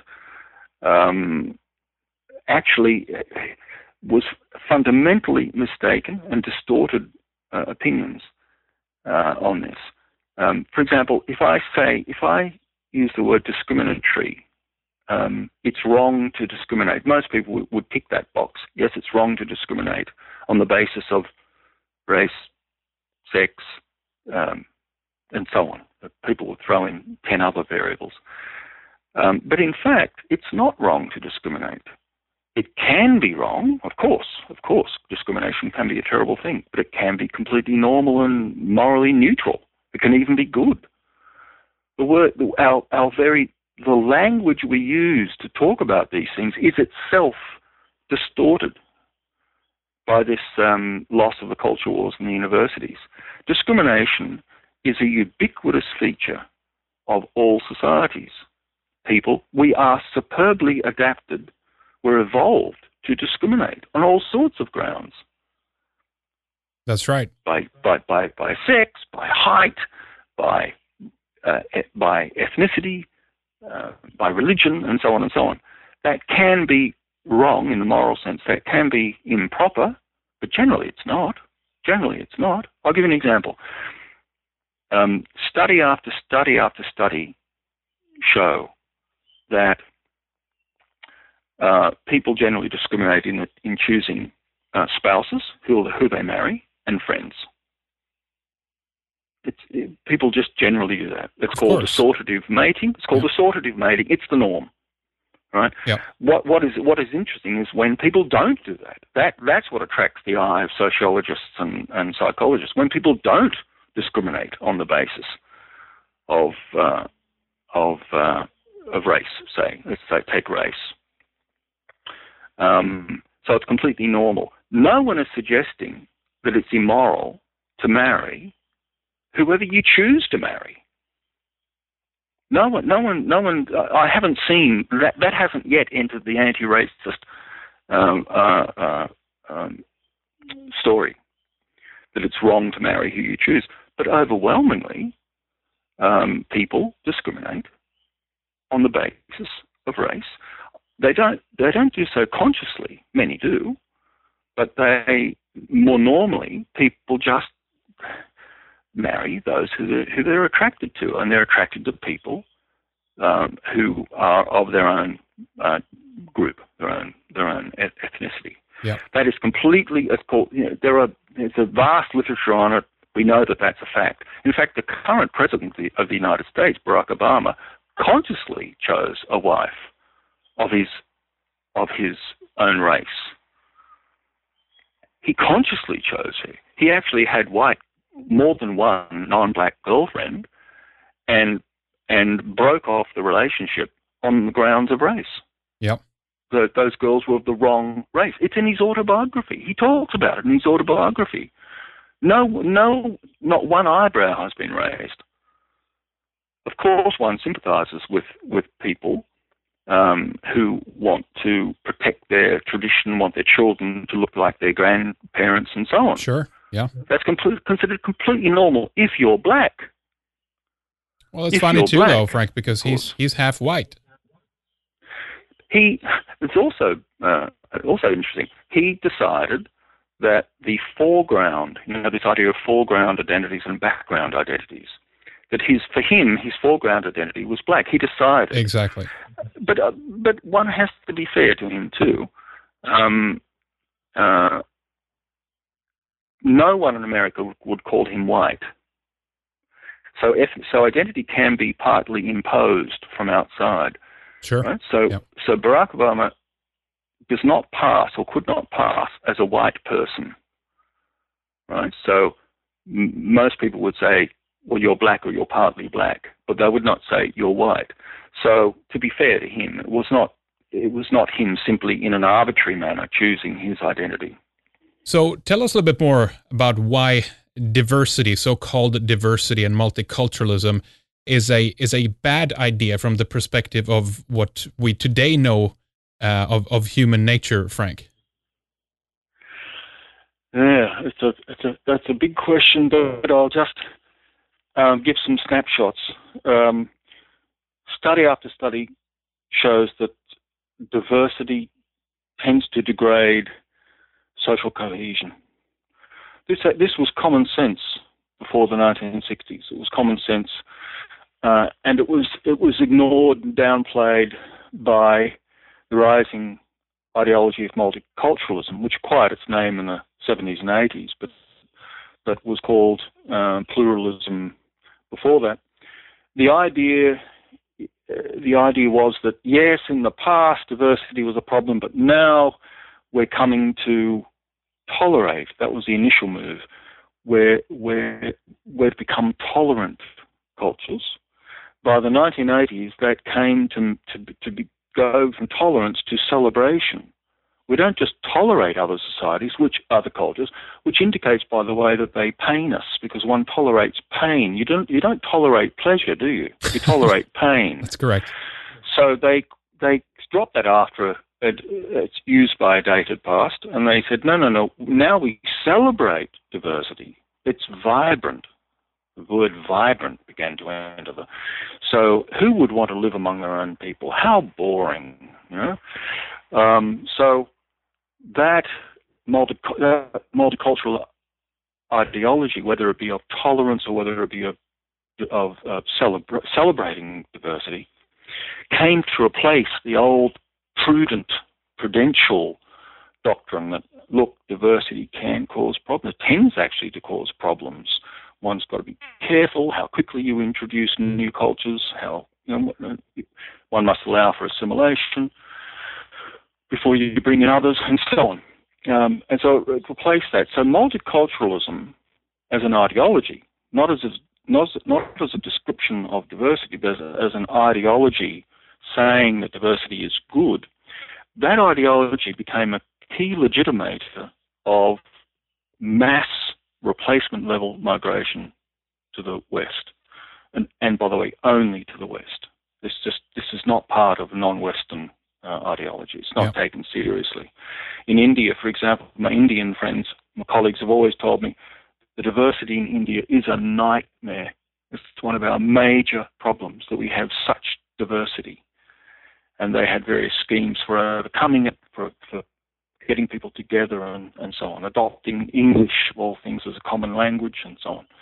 um, actually was fundamentally mistaken and distorted uh, opinions uh, on this. Um, for example, if I say, if I use the word discriminatory, um, it's wrong to discriminate. Most people w- would tick that box. Yes, it's wrong to discriminate on the basis of race, sex, um, and so on. People would throw in ten other variables. Um, but in fact, it's not wrong to discriminate. It can be wrong, of course, of course. Discrimination can be a terrible thing, but it can be completely normal and morally neutral. It can even be good. The word, our, our very, the language we use to talk about these things is itself distorted by this um, loss of the culture wars in the universities. Discrimination is a ubiquitous feature of all societies. People, we are superbly adapted. We're evolved to discriminate on all sorts of grounds. That's right. By by by, by sex, by height, by uh, e- by ethnicity, uh, by religion, and so on and so on. That can be wrong in the moral sense. That can be improper, but generally it's not. Generally it's not. I'll give you an example. Um, study after study after study show that uh, people generally discriminate in in choosing uh, spouses who who they marry and friends. It's, it, people just generally do that. It's of called course. assortative mating. It's called yeah. assortative mating. It's the norm, right? Yeah. What what is what is interesting is when people don't do that. That that's what attracts the eye of sociologists and, and psychologists. When people don't discriminate on the basis of uh, of uh, of race, say, let's say take race. Um, so it's completely normal. No one is suggesting that it's immoral to marry whoever you choose to marry. No one, no one, no one. I haven't seen that. That hasn't yet entered the anti-racist um, uh, uh, um, story. That it's wrong to marry who you choose, but overwhelmingly, um, people discriminate on the basis of race. They don't. They don't do so consciously. Many do, but they more normally people just marry those who they're, who they're attracted to, and they're attracted to people um, who are of their own uh, group, their own their own ethnicity. Yeah. That is completely. It's called. You know, there are. There's a vast literature on it. We know that that's a fact. In fact, the current president of the United States, Barack Obama, consciously chose a wife of his of his own race. He consciously chose her. He actually had white, more than one non-black girlfriend, and and broke off the relationship on the grounds of race. Yep. The, those girls were of the wrong race. It's in his autobiography. He talks about it in his autobiography. No, no, not one eyebrow has been raised. Of course, one sympathises with, with people um, who want to protect their tradition, want their children to look like their grandparents, and so on. Sure, yeah. That's complete, considered completely normal if you're black. Well, it's if funny too, black, though, Frank, because he's he's half white. He. It's also uh, also interesting. He decided that the foreground, you know, this idea of foreground identities and background identities, that his for him his foreground identity was black. He decided exactly. But uh, but one has to be fair to him too. Um, uh, no one in America would call him white. So if, so identity can be partly imposed from outside. Sure. Right? So yep. so Barack Obama does not pass or could not pass as a white person. Right. So m- most people would say, well, you're black or you're partly black, but they would not say you're white. So to be fair to him, it was not it was not him simply in an arbitrary manner choosing his identity. So tell us a little bit more about why diversity, so-called diversity and multiculturalism, is a is a bad idea from the perspective of what we today know uh, of of human nature, Frank. Yeah, it's a it's a that's a big question, but I'll just um, give some snapshots. Um, study after study shows that diversity tends to degrade social cohesion. This uh, this was common sense before the nineteen sixties. It was common sense, uh, and it was it was ignored and downplayed by the rising ideology of multiculturalism, which acquired its name in the seventies and eighties, but but was called uh, pluralism before that. The idea the idea was that yes, in the past diversity was a problem, but now we're coming to tolerate. That was the initial move, where where we've become tolerant cultures. By the nineteen eighties, that came to to to be, go from tolerance to celebration. We don't just tolerate other societies, which other cultures, which indicates, by the way, that they pain us, because one tolerates pain. You don't you don't tolerate pleasure, do you? You tolerate pain. That's correct. So they they dropped that after it, it's used by a dated past, and they said, no, no, no. Now we celebrate diversity. It's vibrant. The word vibrant began to enter the. So who would want to live among their own people? How boring, you know. Um, so that multi, uh, multicultural ideology, whether it be of tolerance or whether it be of, of uh, celebra- celebrating diversity, came to replace the old prudent, prudential doctrine that, look, diversity can cause problems. It tends actually to cause problems. One's got to be careful how quickly you introduce new cultures, how you know, one must allow for assimilation before you bring in others, and so on. Um, and so it replaced that. So multiculturalism as an ideology, not as a, not as, not as a description of diversity, but as, a, as an ideology saying that diversity is good, that ideology became a key legitimator of mass replacement level migration to the West. And, and by the way, only to the West. This just this is not part of non-Western uh, ideology. It's not yeah. taken seriously. In India, for example, my Indian friends, my colleagues have always told me the diversity in India is a nightmare. It's one of our major problems, that we have such diversity. And they had various schemes for overcoming it, for, for getting people together and, and so on, adopting English, of all things, as a common language and so on.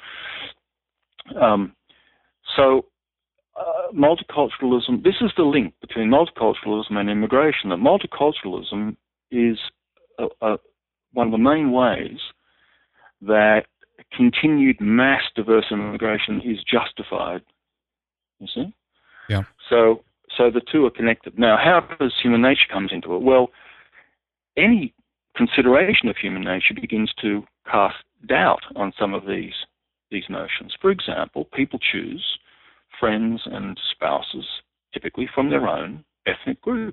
Um, so uh, multiculturalism, this is the link between multiculturalism and immigration, that multiculturalism is a, a, one of the main ways that continued mass diverse immigration is justified, you see? Yeah. So, so the two are connected. Now, how does human nature comes into it? Well, any consideration of human nature begins to cast doubt on some of these these notions. For example, people choose friends and spouses typically from their own ethnic group.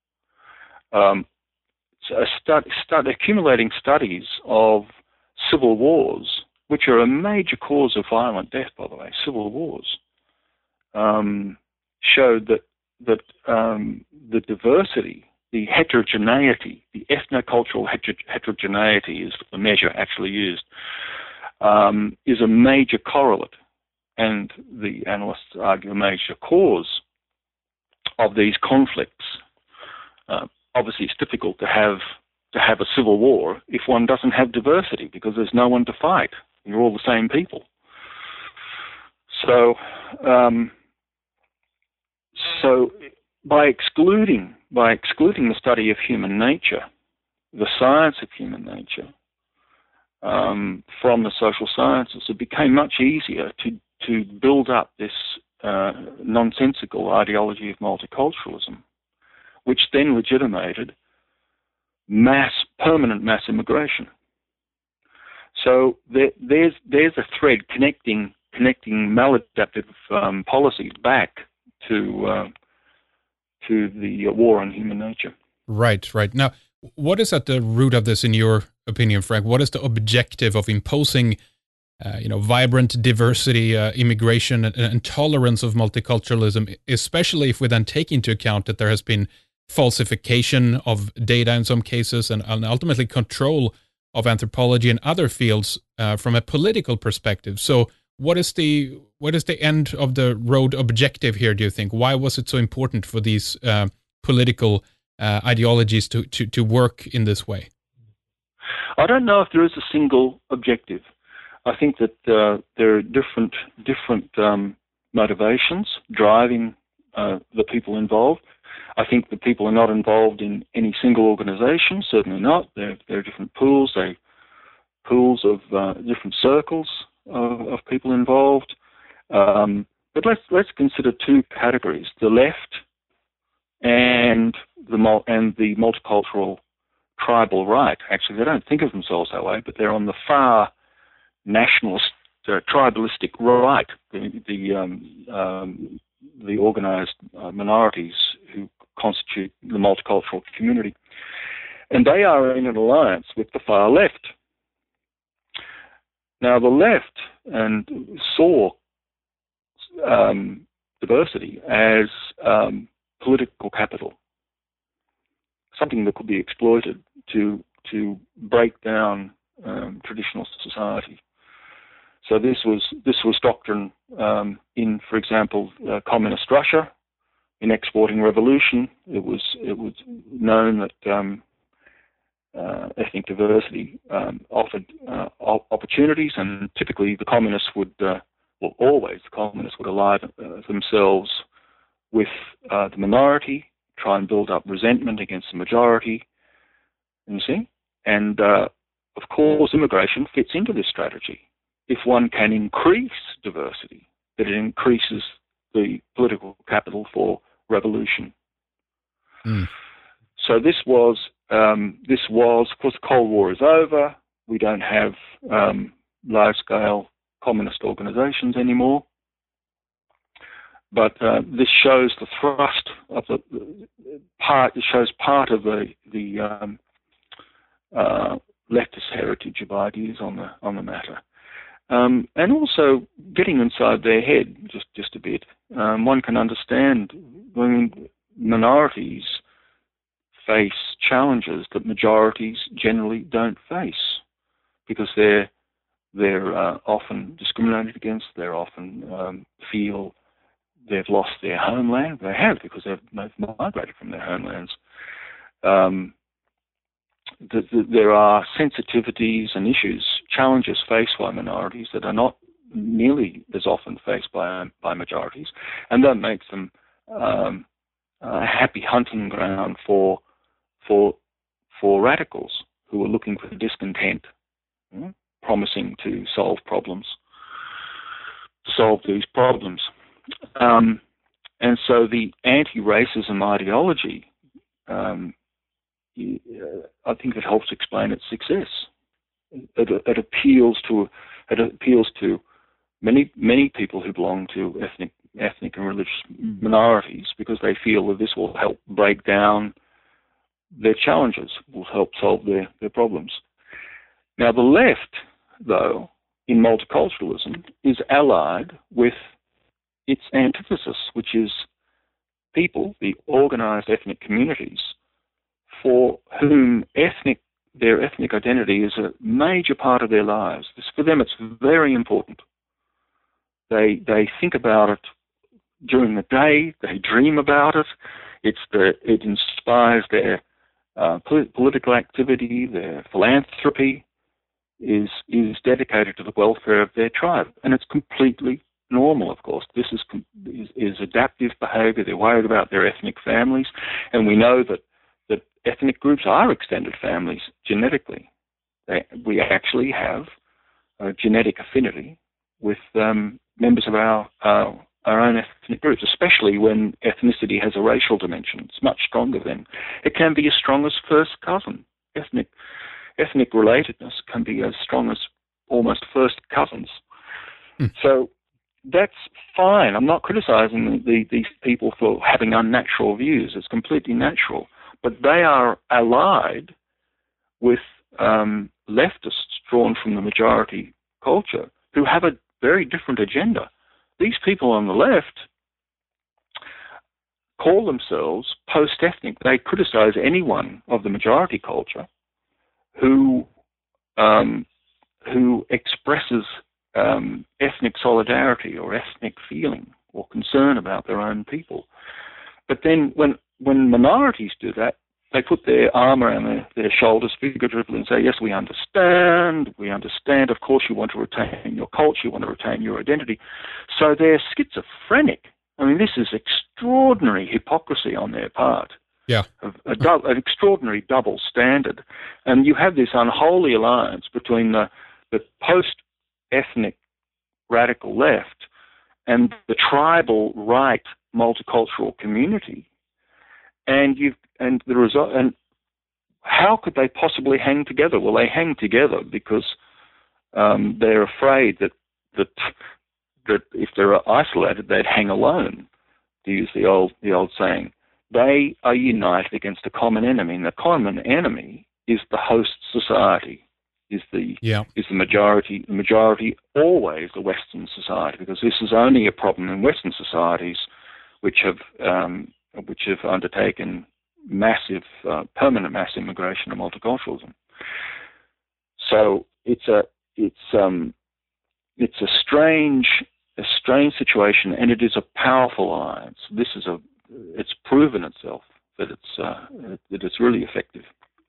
Um, so a stud, stud, accumulating studies of civil wars, which are a major cause of violent death, by the way, civil wars, um, showed that that um, the diversity, the heterogeneity, the ethnocultural heter- heterogeneity is the measure actually used, um, is a major correlate, and the analysts argue a major cause of these conflicts. Uh, obviously, it's difficult to have to have a civil war if one doesn't have diversity, because there's no one to fight. You're all the same people. So, um, so by excluding by excluding the study of human nature, the science of human nature, um, from the social sciences, it became much easier to to build up this uh, nonsensical ideology of multiculturalism, which then legitimated mass, permanent mass immigration. So there, there's there's a thread connecting connecting maladaptive um, policies back to uh, to the war on human nature. Right, right. Now, what is at the root of this, in your opinion, Frank? What is the objective of imposing, uh, you know, vibrant diversity, uh, immigration, and, and tolerance of multiculturalism, especially if we then take into account that there has been falsification of data in some cases, and, and ultimately control of anthropology and other fields uh, from a political perspective? So what is the what is the end of the road objective here, do you think? Why was it so important for these uh, political uh, ideologies to, to, to work in this way? I don't know if there is a single objective. I think that uh, there are different different um, motivations driving uh, the people involved. I think the people are not involved in any single organization, certainly not. There, there are different pools, they, pools of uh, different circles of, of people involved. Um, but let's let's consider two categories: the left and the and the multicultural tribal right. Actually, they don't think of themselves that way, but they're on the far nationalist, uh, tribalistic right. The the, um, um, the organized uh, minorities who constitute the multicultural community, and they are in an alliance with the far left. Now, the left and saw um, diversity as um, political capital, something that could be exploited to to break down um, traditional society. So this was this was doctrine um, in, for example, uh, communist Russia. In Exporting Revolution, it was it was known that um, uh, ethnic diversity um, offered uh, opportunities, and typically the communists would, uh, well, always the communists would ally uh, themselves with uh, the minority, try and build up resentment against the majority. You see, and uh, of course, immigration fits into this strategy. If one can increase diversity, that it increases the political capital for revolution. Mm. So this was, um, this was, of course, the Cold War is over. We don't have um, large-scale communist organizations anymore. But uh, this shows the thrust of the, the part. It shows part of the the um, uh, leftist heritage of ideas on the on the matter. Um, and also getting inside their head just, just a bit. Um, one can understand when minorities face challenges that majorities generally don't face, because they're they're uh, often discriminated against. They're often um, feel they've lost their homeland. They have, because they've, they've migrated from their homelands. Um, The, the, there are sensitivities and issues, challenges faced by minorities that are not nearly as often faced by by majorities, and that makes them um, a happy hunting ground for for for radicals who are looking for discontent, you know, promising to solve problems, to solve these problems, um, and so the anti-racism ideology. Um, I think it helps explain its success. It, it appeals to it appeals to many many people who belong to ethnic ethnic and religious minorities, because they feel that this will help break down their challenges, will help solve their, their problems. Now, the left, though, in multiculturalism, is allied with its antithesis, which is people, the organized ethnic communities, for whom ethnic their ethnic identity is a major part of their lives. This, for them, it's very important. They they think about it during the day. They dream about it. It's the it inspires their uh, political activity. Their philanthropy is is dedicated to the welfare of their tribe, and it's completely normal. Of course, this is is, is adaptive behaviour. They're worried about their ethnic families, and we know that that ethnic groups are extended families genetically. They, we actually have a genetic affinity with um, members of our, our our own ethnic groups, especially when ethnicity has a racial dimension. It's much stronger then. It can be as strong as first cousin. Ethnic ethnic relatedness can be as strong as almost first cousins. Hmm. So that's fine. I'm not criticizing the, these people for having unnatural views. It's completely natural. But they are allied with um, leftists drawn from the majority culture who have a very different agenda. These people on the left call themselves post-ethnic. They criticize anyone of the majority culture who um, who expresses um, ethnic solidarity or ethnic feeling or concern about their own people. But then when when minorities do that, they put their arm around their, their shoulders figuratively and say, yes, we understand, we understand, of course you want to retain your culture, you want to retain your identity. So they're schizophrenic. I mean, this is extraordinary hypocrisy on their part. Yeah. A, a du- an extraordinary double standard. And you have this unholy alliance between the, the post-ethnic radical left and the tribal right multicultural community. And you and the result and how could they possibly hang together? Well, they hang together because um, they're afraid that that that if they're isolated, they'd hang alone. To use the old the old saying, they are united against a common enemy, and the common enemy is the host society, is the yeah. is the majority. The majority always the Western society, because this is only a problem in Western societies, which have um, which have undertaken massive, uh, permanent mass immigration and multiculturalism. So it's a it's um it's a strange a strange situation, and it is a powerful alliance. This is a it's proven itself that it's uh, that it's really effective.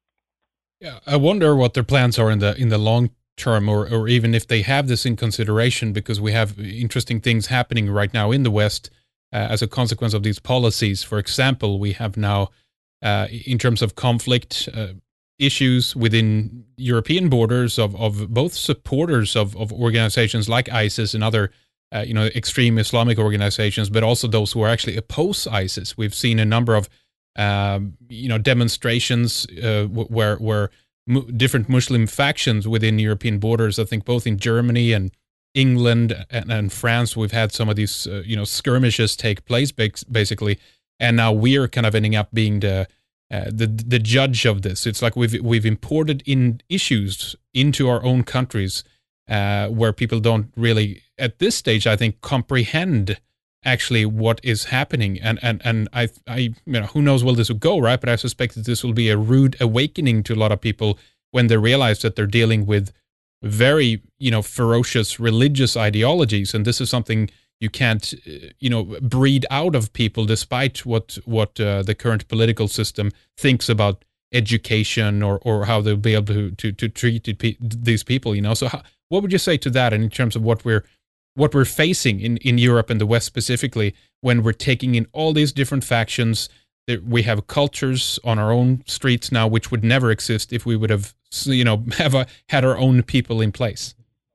Yeah, I wonder what their plans are in the in the long term, or or even if they have this in consideration, because we have interesting things happening right now in the West. Uh, as a consequence of these policies. For example, we have now, uh, in terms of conflict, uh, issues within European borders of, of both supporters of, of organizations like ISIS and other, uh, you know, extreme Islamic organizations, but also those who are actually oppose ISIS. We've seen a number of, um, you know, demonstrations uh, where where mu- different Muslim factions within European borders, I think both in Germany and England and, and France, we've had some of these, uh, you know, skirmishes take place, basically, and now we're kind of ending up being the uh, the the judge of this. It's like we've we've imported in issues into our own countries uh, where people don't really, at this stage, I think, comprehend actually what is happening. And and and I I you know, who knows where this will go, right? But I suspect that this will be a rude awakening to a lot of people when they realize that they're dealing with very, you know, ferocious religious ideologies, and this is something you can't, you know, breed out of people, despite what what uh, the current political system thinks about education or, or how they'll be able to to, to treat these people. You know, so how, what would you say to that? And in terms of what we're what we're facing in, in Europe and the West specifically, when we're taking in all these different factions, that we have cultures on our own streets now, which would never exist if we would have, you know, have a, had our own people in place.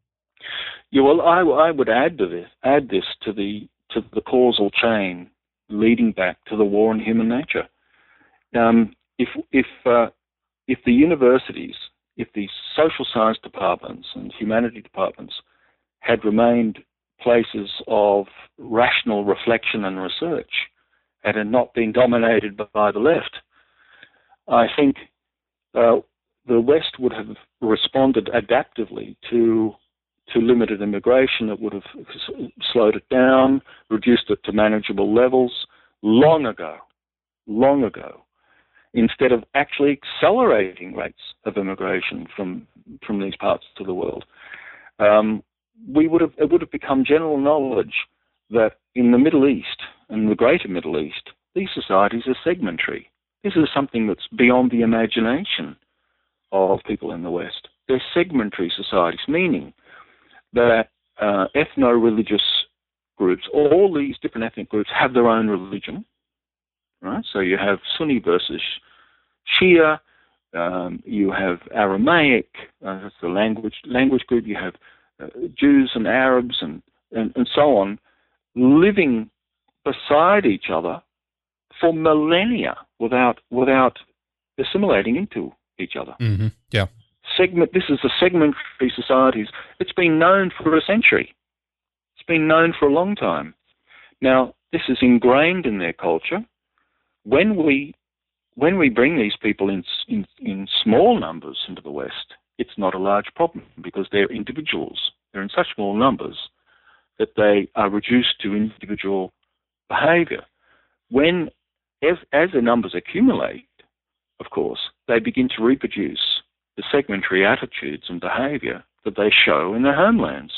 Yeah, well, I, I would add to this, add this to the to the causal chain leading back to the war on human nature. Um, if if uh, if the universities, if the social science departments and humanity departments had remained places of rational reflection and research, and had not been dominated by the left, I think uh, the West would have responded adaptively to to limited immigration. It would have slowed it down, reduced it to manageable levels, long ago, long ago, instead of actually accelerating rates of immigration from from these parts of the world. Um, we would have it would have become general knowledge that in the Middle East and the greater Middle East, these societies are segmentary. This is something that's beyond the imagination of people in the West. They're segmentary societies, meaning that uh, ethno-religious groups, all these different ethnic groups have their own religion, right? So you have Sunni versus Shia, um, you have Aramaic, uh, that's the language language group, you have uh, Jews and Arabs and, and, and so on, living beside each other for millennia without without assimilating into each other. Mm-hmm. Yeah. Segment. This is a segmentary societies. It's been known for a century. It's been known for a long time. Now, this is ingrained in their culture. When we when we bring these people in in, in small numbers into the West, it's not a large problem because they're individuals. They're in such small numbers that they are reduced to individual behaviour. When, as, as the numbers accumulate, of course, they begin to reproduce the segmentary attitudes and behaviour that they show in their homelands.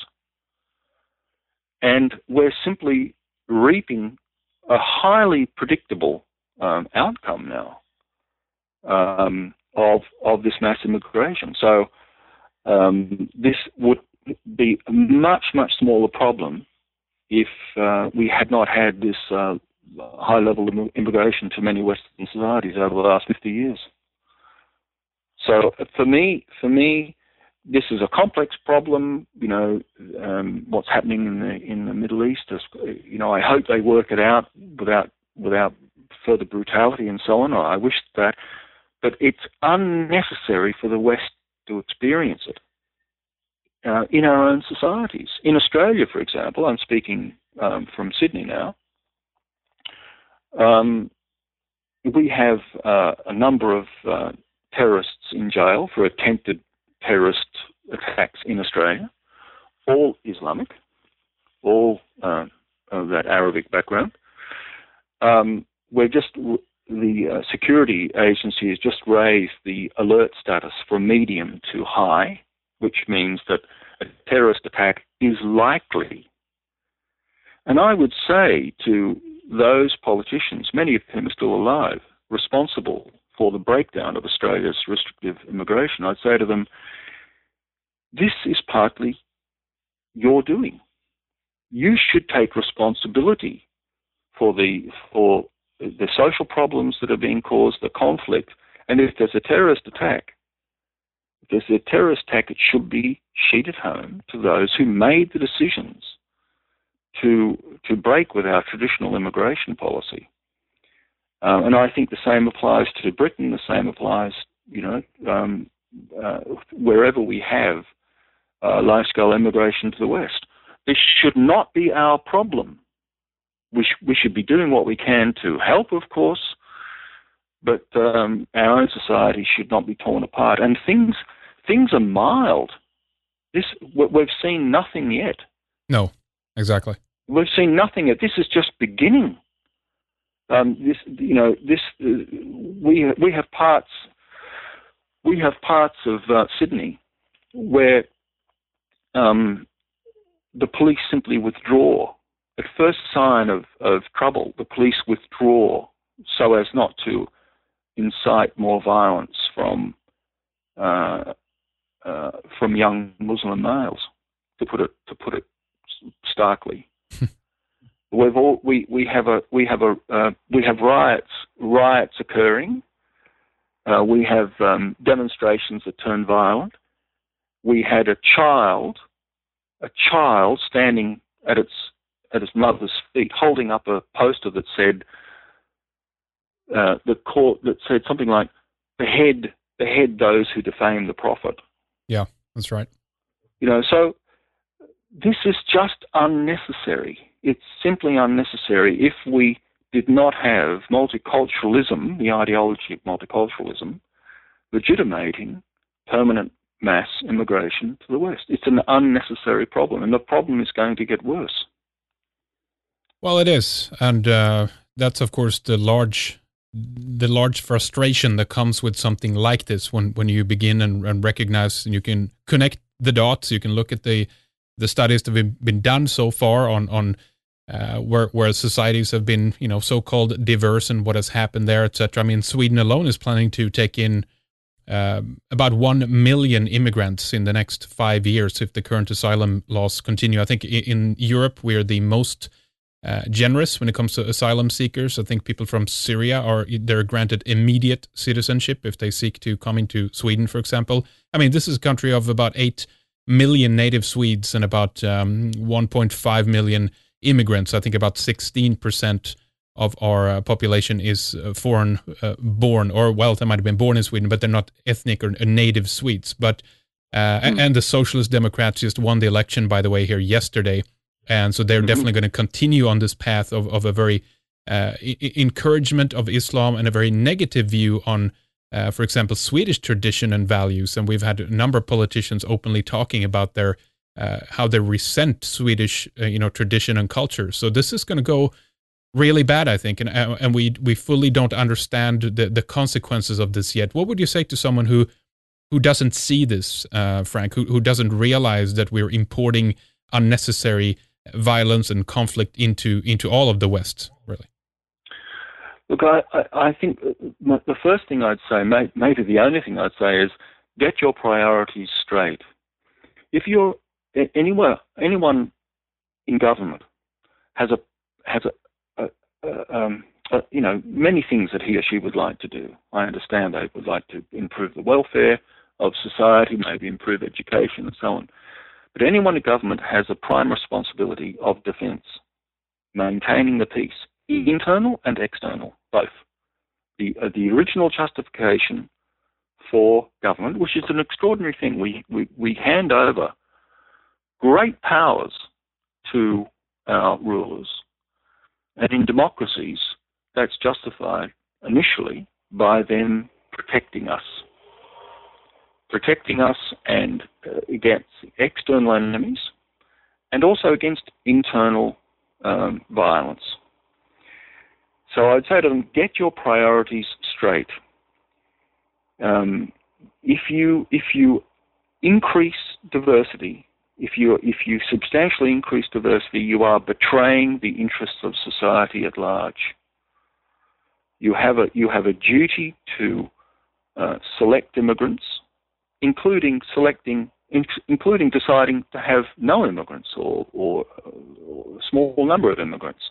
And we're simply reaping a highly predictable um, outcome now um, of of this mass immigration. So um, this would be a much, much smaller problem if uh, we had not had this uh, high level of immigration to many Western societies over the last fifty years. So for me, for me, this is a complex problem. You know, um, what's happening in the in the Middle East is, you know, I hope they work it out without without further brutality and so on. I wish that, but it's unnecessary for the West to experience it uh, in our own societies. In Australia, for example, I'm speaking um, from Sydney now. Um, we have uh, a number of uh, terrorists in jail for attempted terrorist attacks in Australia, all Islamic, all uh, of that Arabic background. Um, we're just, the uh, security agency has just raised the alert status from medium to high, which means that a terrorist attack is likely. And I would say to those politicians, many of whom are still alive, responsible for the breakdown of Australia's restrictive immigration, I'd say to them, this is partly your doing. You should take responsibility for the for the social problems that are being caused, the conflict, and if there's a terrorist attack, if there's a terrorist attack, it should be sheeted home to those who made the decisions to to break with our traditional immigration policy. Uh, and I think the same applies to Britain. The same applies, you know, um, uh, wherever we have uh, large-scale immigration to the West. This should not be our problem. We, sh- we should be doing what we can to help, of course, but um, our own society should not be torn apart. And things things are mild. This we've seen nothing yet. No, exactly. We've seen nothing yet. This is just beginning. Um, this, you know, this uh, we we have parts we have parts of uh, Sydney where um, the police simply withdraw at first sign of, of trouble. The police withdraw so as not to incite more violence from uh, uh, from young Muslim males. To put it to put it starkly. We've all, we, we have a we have a uh, we have riots riots occurring. Uh, we have um, demonstrations that turn violent. We had a child, a child standing at its at its mother's feet, holding up a poster that said uh, the court that said something like "behead behead those who defame the Prophet." Yeah, that's right. You know, so this is just unnecessary. It's simply unnecessary. If we did not have multiculturalism, the ideology of multiculturalism, legitimating permanent mass immigration to the West. It's an unnecessary problem, and the problem is going to get worse. Well, it is, and uh, that's of course the large the large frustration that comes with something like this when, when you begin and, and recognize and you can connect the dots. You can look at the the studies that have been done so far on on uh, where where societies have been, you know, so-called diverse and what has happened there, et cetera. I mean, Sweden alone is planning to take in uh, about one million immigrants in the next five years if the current asylum laws continue. I think in, in Europe we're the most uh, generous when it comes to asylum seekers. I think people from Syria are they're granted immediate citizenship if they seek to come into Sweden, for example. I mean, this is a country of about eight million native Swedes and about um, one point five million immigrants. I think about sixteen percent of our uh, population is uh, foreign uh, born, or well, they might have been born in Sweden, but they're not ethnic or uh, native Swedes. But uh, mm. and the Socialist Democrats just won the election, by the way, here yesterday, and so they're mm-hmm. definitely going to continue on this path of of a very uh, I- encouragement of Islam and a very negative view on, uh, for example, Swedish tradition and values. And we've had a number of politicians openly talking about their uh, how they resent Swedish, uh, you know, tradition and culture. So this is going to go really bad, I think, and and we we fully don't understand the the consequences of this yet. What would you say to someone who who doesn't see this, uh, Frank, who who doesn't realize that we're importing unnecessary violence and conflict into into all of the West, really? Look, I, I, I think the first thing I'd say, maybe the only thing I'd say, is get your priorities straight. If you're anywhere, anyone in government has a has a Uh, uh, um, uh, you know, many things that he or she would like to do. I understand they would like to improve the welfare of society, maybe improve education and so on. But anyone in government has a prime responsibility of defence, maintaining the peace, internal and external, both. The, uh, the original justification for government, which is an extraordinary thing, we, we, we hand over great powers to our rulers. And in democracies, that's justified initially by them protecting us. Protecting us and uh, against external enemies and also against internal um, violence. So I'd say to them, get your priorities straight. Um, if you if you increase diversity, If you if you substantially increase diversity, you are betraying the interests of society at large. You have a you have a duty to uh, select immigrants, including selecting, in, including deciding to have no immigrants or, or, or a small number of immigrants,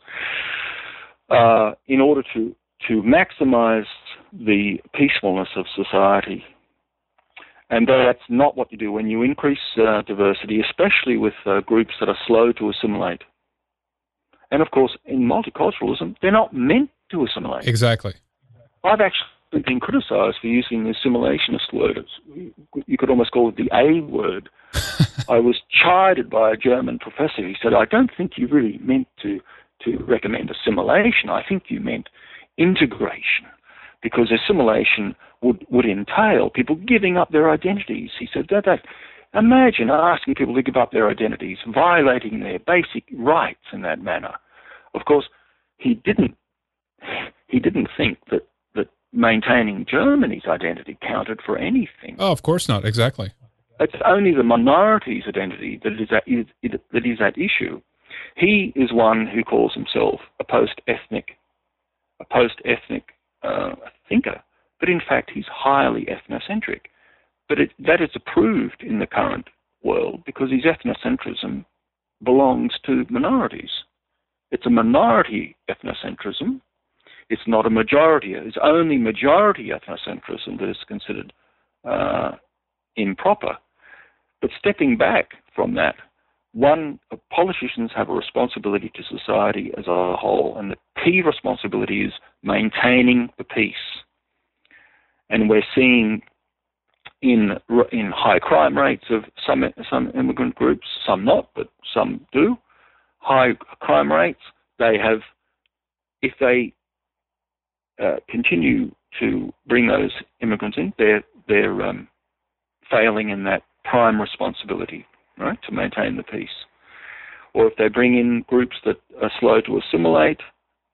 uh, in order to to maximize the peacefulness of society. And that's not what you do when you increase uh, diversity, especially with uh, groups that are slow to assimilate. And of course, in multiculturalism, they're not meant to assimilate. Exactly. I've actually been criticized for using the assimilationist word. It's, you could almost call it the A word. I was chided by a German professor. He said, I don't think you really meant to, to recommend assimilation. I think you meant integration, because assimilation would, would entail people giving up their identities. He said, that, that, imagine asking people to give up their identities, violating their basic rights in that manner. Of course, he didn't he didn't think that, that maintaining Germany's identity counted for anything. Oh, of course not, exactly. It's only the minority's identity that is at, is, that is at issue. He is one who calls himself a post-ethnic, a post-ethnic uh, thinker. But in fact, he's highly ethnocentric. But it, that is approved in the current world because his ethnocentrism belongs to minorities. It's a minority ethnocentrism. It's not a majority. It's only majority ethnocentrism that is considered uh, improper. But stepping back from that, one, politicians have a responsibility to society as a whole, and the key responsibility is maintaining the peace. And we're seeing in in high crime rates of some some immigrant groups, some not, but some do, high crime rates. They have, if they uh, continue to bring those immigrants in, they're they're um, failing in that prime responsibility, right, to maintain the peace. Or if they bring in groups that are slow to assimilate,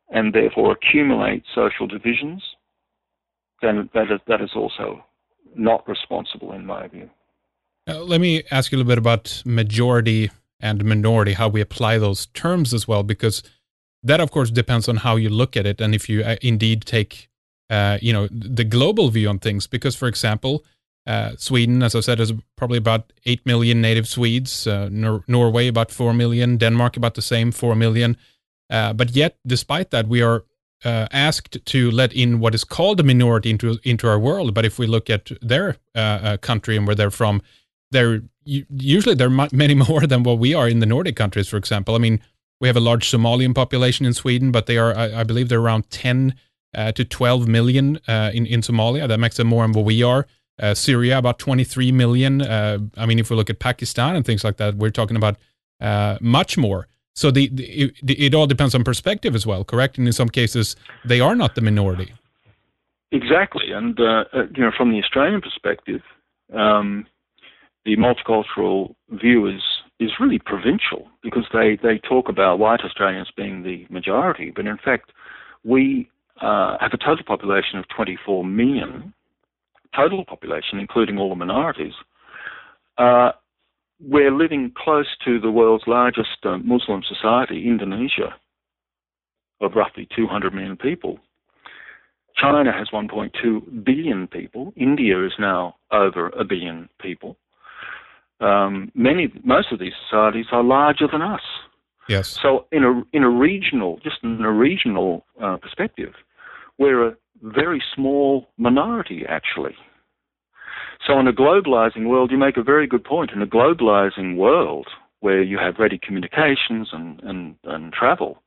and therefore accumulate social divisions, then that is, that is also not responsible in my view. Uh, let me ask you a little bit about majority and minority, how we apply those terms as well, because that, of course, depends on how you look at it, and if you uh, indeed take, uh, you know, the global view on things. Because, for example, uh, Sweden, as I said, is probably about eight million native Swedes. Uh, Nor- Norway about four million. Denmark about the same, four million. Uh, but yet, despite that, we are uh, asked to let in what is called a minority into into our world. But if we look at their uh, uh, country and where they're from, they're usually they're mu- many more than what we are in the Nordic countries, for example. I mean, we have a large Somalian population in Sweden, but they are, I, I believe, they're around ten uh, to twelve million uh, in in Somalia. That makes them more than what we are. Uh, Syria about twenty-three million. Uh, I mean, if we look at Pakistan and things like that, we're talking about uh, much more. So the, the it, it all depends on perspective as well, correct? And in some cases, they are not the minority. Exactly, and uh, you know, from the Australian perspective, um, the multicultural view is is really provincial, because they, they talk about white Australians being the majority, but in fact, we uh, have a total population of twenty-four million, total population, including all the minorities. Uh, we're living close to the world's largest uh, Muslim society, Indonesia, of roughly two hundred million people. China has one point two billion people. India is now over a billion people. Um, many, most of these societies are larger than us. Yes. So, in a in a regional, just in a regional uh, perspective, we're a very small minority, actually. So, in a globalizing world, you make a very good point. In a globalizing world where you have ready communications and and, and travel,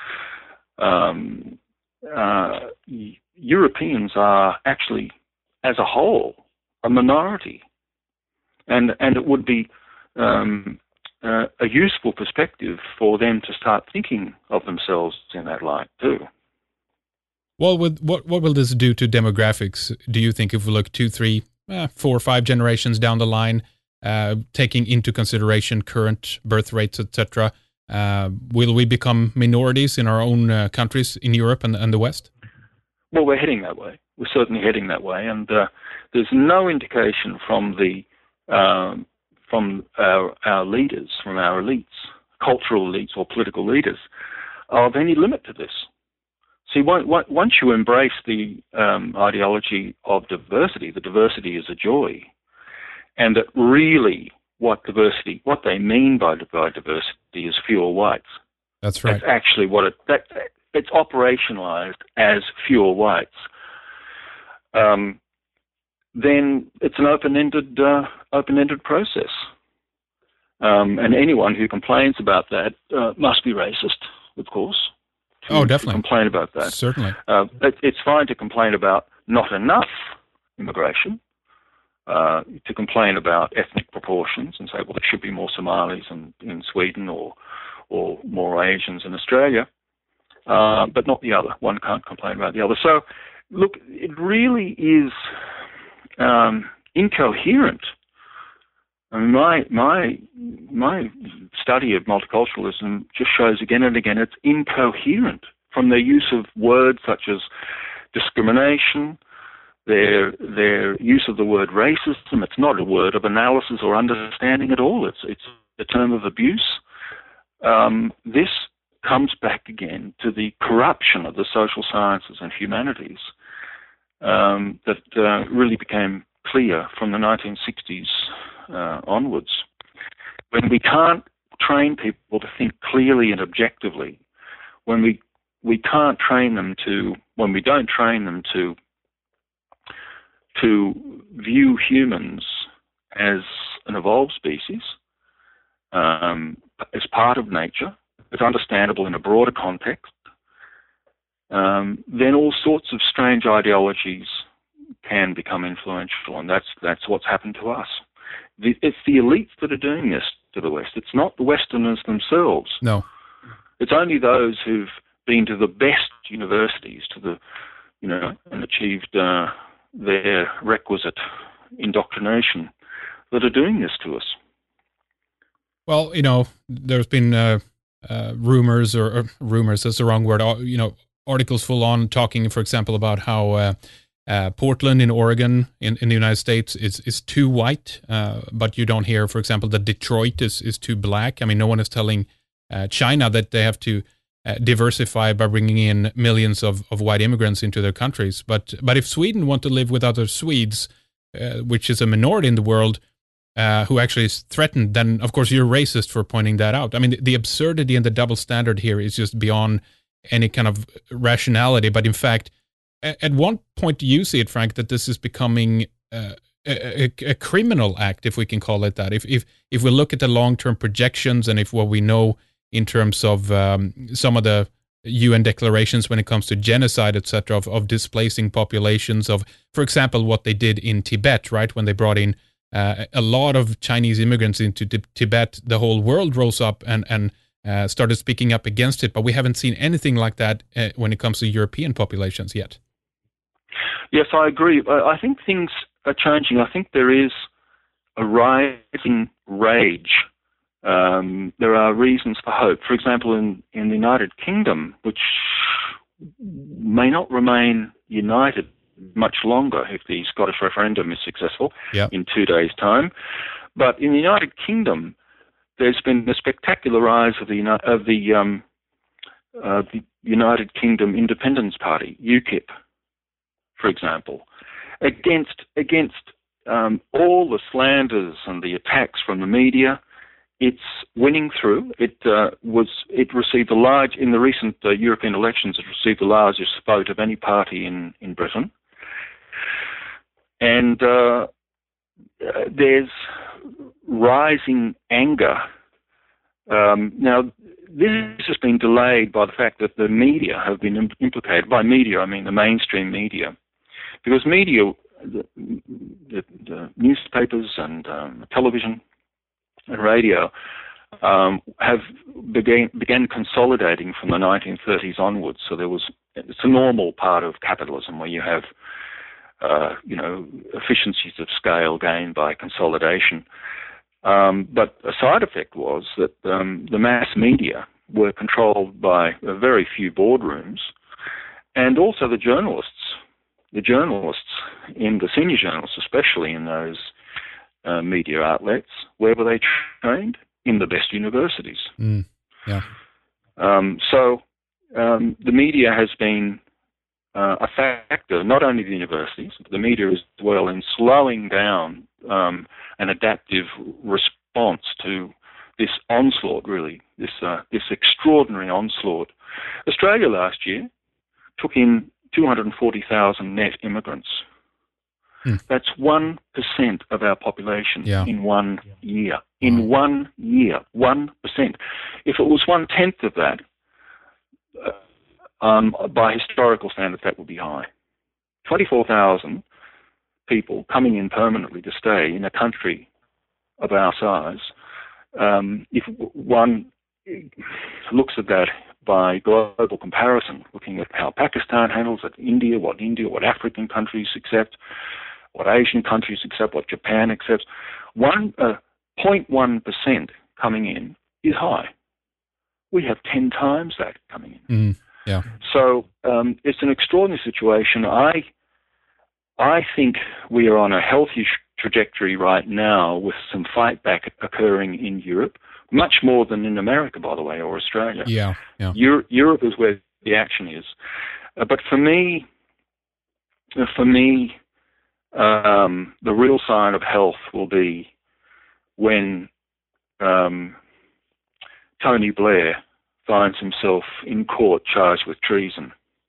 um, uh, Europeans are actually, as a whole, a minority. And and it would be um, uh, a useful perspective for them to start thinking of themselves in that light too. Well, with, what what will this do to demographics? Do you think if we look two, three, eh, four, five generations down the line, uh, taking into consideration current birth rates, et cetera, uh, will we become minorities in our own uh, countries in Europe and, and the West? Well, we're heading that way. We're certainly heading that way, and uh, there's no indication from the Um, from our, our leaders, from our elites, cultural elites or political leaders, of any limit to this. See, once you embrace the um, ideology of diversity, the diversity is a joy, and that really what diversity, what they mean by, by diversity is fewer whites. That's right. That's actually what it, that, it's operationalized as fewer whites. Um, then it's an open-ended uh, open-ended process. Um, and anyone who complains about that uh, must be racist, of course. To, oh, definitely. To complain about that. Certainly. Uh, it, it's fine to complain about not enough immigration, uh, to complain about ethnic proportions and say, well, there should be more Somalis in, in Sweden or, or more Asians in Australia, uh, but not the other. One can't complain about the other. So, look, it really is Um, incoherent. I mean, my my my study of multiculturalism just shows again and again it's incoherent, from their use of words such as discrimination, their their use of the word racism. It's not a word of analysis or understanding at all. It's it's a term of abuse. Um, this comes back again to the corruption of the social sciences and humanities. Um, that uh, really became clear from the nineteen sixties uh, onwards. When we can't train people to think clearly and objectively, when we we can't train them to, when we don't train them to to view humans as an evolved species, um, as part of nature, as understandable in a broader context, Um, then all sorts of strange ideologies can become influential, and that's that's what's happened to us. The, it's the elites that are doing this to the West. It's not the Westerners themselves. No. It's only those who've been to the best universities, to the, you know, and achieved uh, their requisite indoctrination that are doing this to us. Well, you know, there's been uh, uh, rumors, or, or rumors, that's the wrong word, you know, articles full on talking, for example, about how uh, uh, Portland in Oregon in, in the United States is is too white, uh, but you don't hear, for example, that Detroit is is too black. I mean, no one is telling uh, China that they have to uh, diversify by bringing in millions of, of white immigrants into their countries. But but if Sweden want to live with other Swedes, uh, which is a minority in the world, uh, who actually is threatened, then of course you're racist for pointing that out. I mean, the, the absurdity and the double standard here is just beyond any kind of rationality. But in fact, at, at one point, do you see it, Frank, that this is becoming uh, a, a, a criminal act, if we can call it that? If if if we look at the long-term projections and if what we know in terms of um, some of the U N declarations when it comes to genocide, et cetera, of, of displacing populations of, for example, what they did in Tibet, right, when they brought in uh, a lot of Chinese immigrants into T- Tibet, the whole world rose up and and uh, started speaking up against it. But we haven't seen anything like that uh, when it comes to European populations yet. Yes, I agree. I think things are changing. I think there is a rising rage. Um, there are reasons for hope. For example, in, in the United Kingdom, which may not remain united much longer if the Scottish referendum is successful yep. in two days' time. But in the United Kingdom, there's been a spectacular rise of the of the, um, uh, the United Kingdom Independence Party, UKIP, for example, against against um, all the slanders and the attacks from the media. It's winning through. It uh, was. It received a large in the recent uh, European elections. It received the largest vote of any party in, in Britain, and uh, there's rising anger. Um, now, this has been delayed by the fact that the media have been imp- implicated. By media, I mean the mainstream media, because media, the, the, the newspapers and um, television and radio um, have began, began consolidating from the nineteen thirties onwards. So there was, it's a normal part of capitalism where you have, uh, you know, efficiencies of scale gained by consolidation. Um, but a side effect was that um, the mass media were controlled by a very few boardrooms, and also the journalists, the journalists in the senior journalists, especially in those Uh, media outlets. Where were they trained? In the best universities. Mm, yeah. Um, so um, the media has been uh, a factor, not only the universities, but the media as well, in slowing down um, an adaptive response to this onslaught, really, this uh, this extraordinary onslaught. Australia last year took in two hundred forty thousand net immigrants. Hmm. That's one percent of our population yeah. in one year. In wow. one year, one percent. If it was one-tenth of that, uh, um, by historical standards, that would be high. twenty-four thousand people coming in permanently to stay in a country of our size, um, if one looks at that by global comparison, looking at how Pakistan handles it, India, what India, what African countries accept, what Asian countries accept, what Japan accepts, one uh, zero point one percent coming in is high. We have ten times that coming in. Mm, yeah. So um, it's an extraordinary situation. I I think we are on a healthy trajectory right now with some fight back occurring in Europe, much more than in America, by the way, or Australia. Yeah, yeah. Europe, Europe is where the action is. Uh, but for me, uh, for me, Um, the real sign of health will be when um, Tony Blair finds himself in court charged with treason.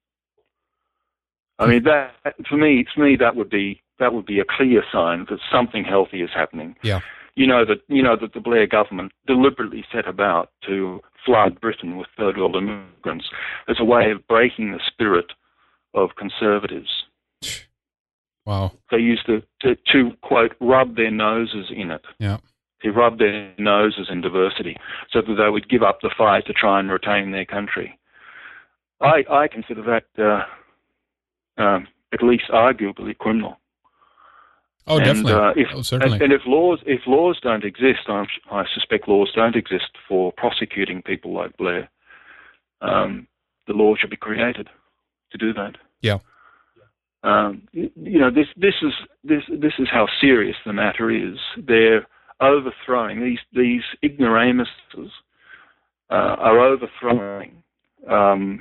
I mean, that for me, for me, that would be that would be a clear sign that something healthy is happening. Yeah. You know that you know that the Blair government deliberately set about to flood Britain with third world immigrants as a way of breaking the spirit of conservatives. Wow. They used to, to, to, quote, rub their noses in it. Yeah. To rub their noses in diversity so that they would give up the fight to try and retain their country. I, I consider that uh, um, at least arguably criminal. Oh, and, definitely. Uh, if, oh, certainly. And, and if laws if laws don't exist, I'm, I suspect laws don't exist for prosecuting people like Blair, um, the law should be created. to do that. Yeah. Um, you know, this this is this this is how serious the matter is. They're overthrowing these these ignoramuses uh, are overthrowing, um,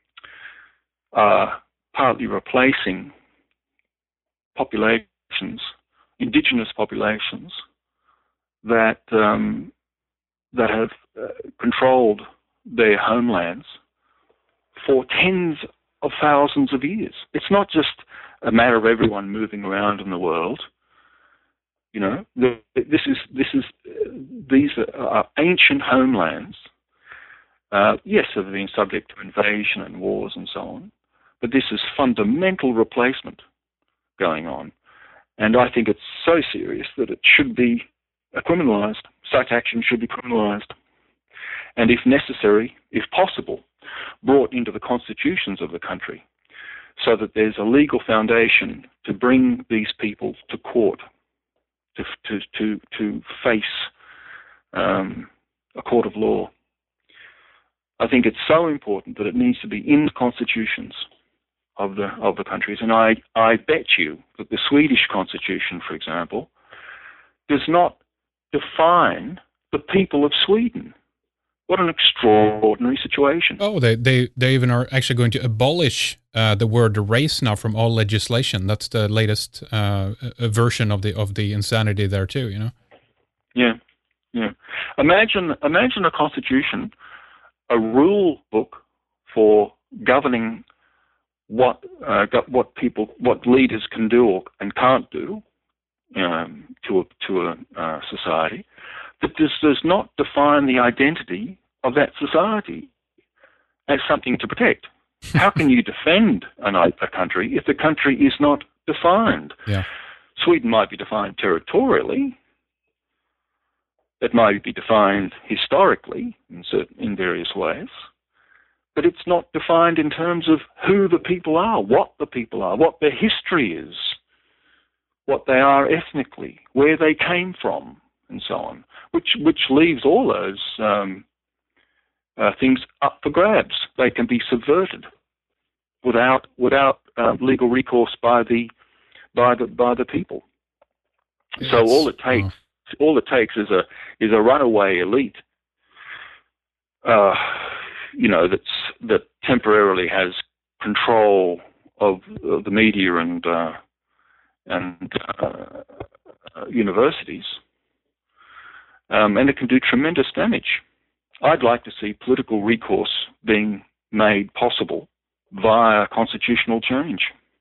uh, partly replacing populations, indigenous populations that um, that have uh, controlled their homelands for tens of thousands of years. It's not just a matter of everyone moving around in the world. You know, the, this is this is uh, these are ancient homelands. Uh, yes, they've been subject to invasion and wars and so on, but this is fundamental replacement going on, and I think it's so serious that it should be criminalised. Such action should be criminalised, and if necessary, if possible, brought into the constitutions of the country, so that there's a legal foundation to bring these people to court, to to to, to face um, a court of law. I think it's so important that it needs to be in the constitutions of the of the countries, and I I bet you that the Swedish constitution, for example, does not define the people of Sweden. What an extraordinary situation. Oh, they they, they even are actually going to abolish uh, the word race now from all legislation. That's the latest uh, version of the of the insanity there too, you know? Yeah, yeah. Imagine imagine a constitution, a rule book for governing what uh, what people, what leaders can do and can't do um, to a, to a uh, society, that this does not define the identity of that society as something to protect. How can you defend an, a country if the country is not defined? Yeah. Sweden might be defined territorially. It might be defined historically in certain, in various ways, but it's not defined in terms of who the people are, what the people are, what their history is, what they are ethnically, where they came from, and so on, which which leaves all those um, uh, things up for grabs. They can be subverted without without uh, legal recourse by the by the by the people. Yes. So all it takes oh. all it takes is a is a runaway elite, uh, you know, that's that temporarily has control of, of the media and uh, and uh, universities. Um, and it can do tremendous damage. I'd like to see political recourse being made possible via constitutional change.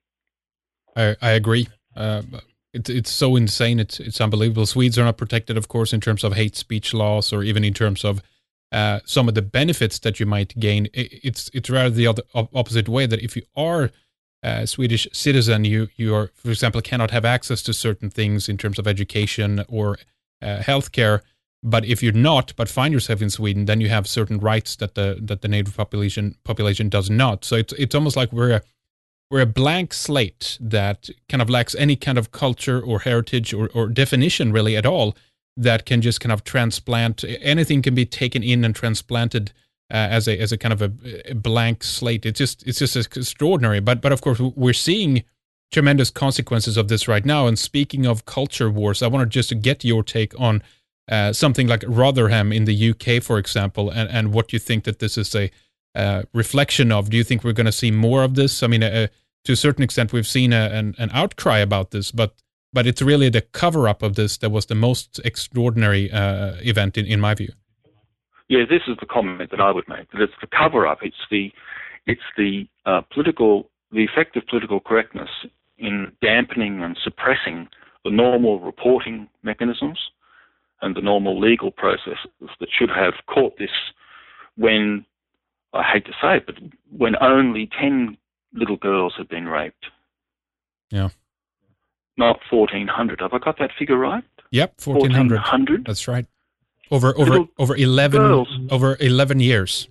I, I agree. Uh, it, it's so insane. It's it's unbelievable. Swedes are not protected, of course, in terms of hate speech laws or even in terms of uh, some of the benefits that you might gain. It, it's it's rather the other opposite way, that if you are a Swedish citizen, you you are, for example, cannot have access to certain things in terms of education or uh, healthcare. But if you're not, but find yourself in Sweden, then you have certain rights that the that the native population population does not. So it's it's almost like we're a we're a blank slate that kind of lacks any kind of culture or heritage or, or definition really at all, that can just kind of transplant. Anything can be taken in and transplanted uh, as a as a kind of a, a blank slate. It's just it's just extraordinary. But but of course we're seeing tremendous consequences of this right now. And speaking of culture wars, I wanted just to get your take on Uh, something like Rotherham in the U K, for example, and, and what you think that this is a uh, reflection of. Do you think we're going to see more of this? I mean, uh, to a certain extent, we've seen a, an, an outcry about this, but but it's really the cover-up of this that was the most extraordinary uh, event, in, in my view. Yeah, this is the comment that I would make, that it's the cover-up, it's the, it's the uh, political, the effect of political correctness in dampening and suppressing the normal reporting mechanisms and the normal legal processes that should have caught this when, I hate to say it, but when only ten little girls had been raped. Yeah. Not fourteen hundred. Have I got that figure right? Yep, fourteen hundred. fourteen hundred? That's right. Over over little over eleven girls. over eleven years.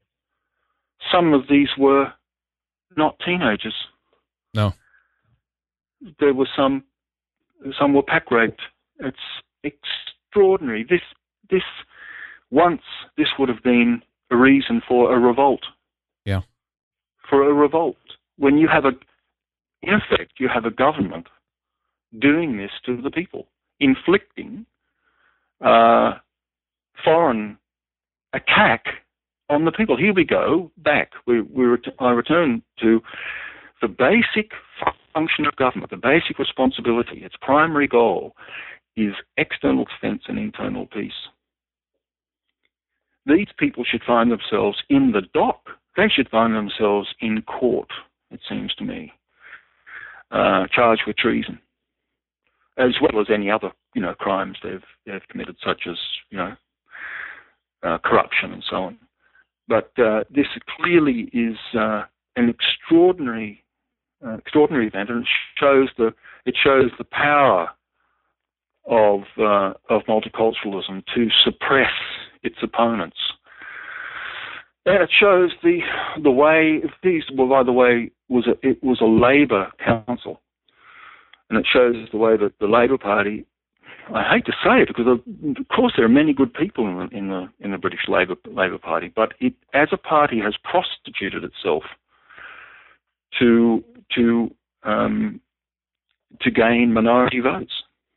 Some of these were not teenagers. No. There were some some were pack raped. It's extraordinary. This, this, once this would have been a reason for a revolt. Yeah. For a revolt. when you have a, in effect, you have a government doing this to the people, inflicting uh, foreign attack on the people. Here we go back. We, we ret- I return to the basic function of government, the basic responsibility. Its primary goal is external defence and internal peace. These people should find themselves in the dock. They should find themselves in court, it seems to me, uh, charged with treason, as well as any other, you know, crimes they've they've committed, such as, you know, uh, corruption and so on. But uh, this clearly is uh, an extraordinary, uh, extraordinary event, and it shows the it shows the power of uh, of multiculturalism to suppress its opponents. And it shows the the way these well, by the way, was a, it was a Labor council, and it shows the way that the Labor Party. I hate to say it because of, of course there are many good people in the in the, in the British Labor Labor Party, but it as a party has prostituted itself to to um, to gain minority votes.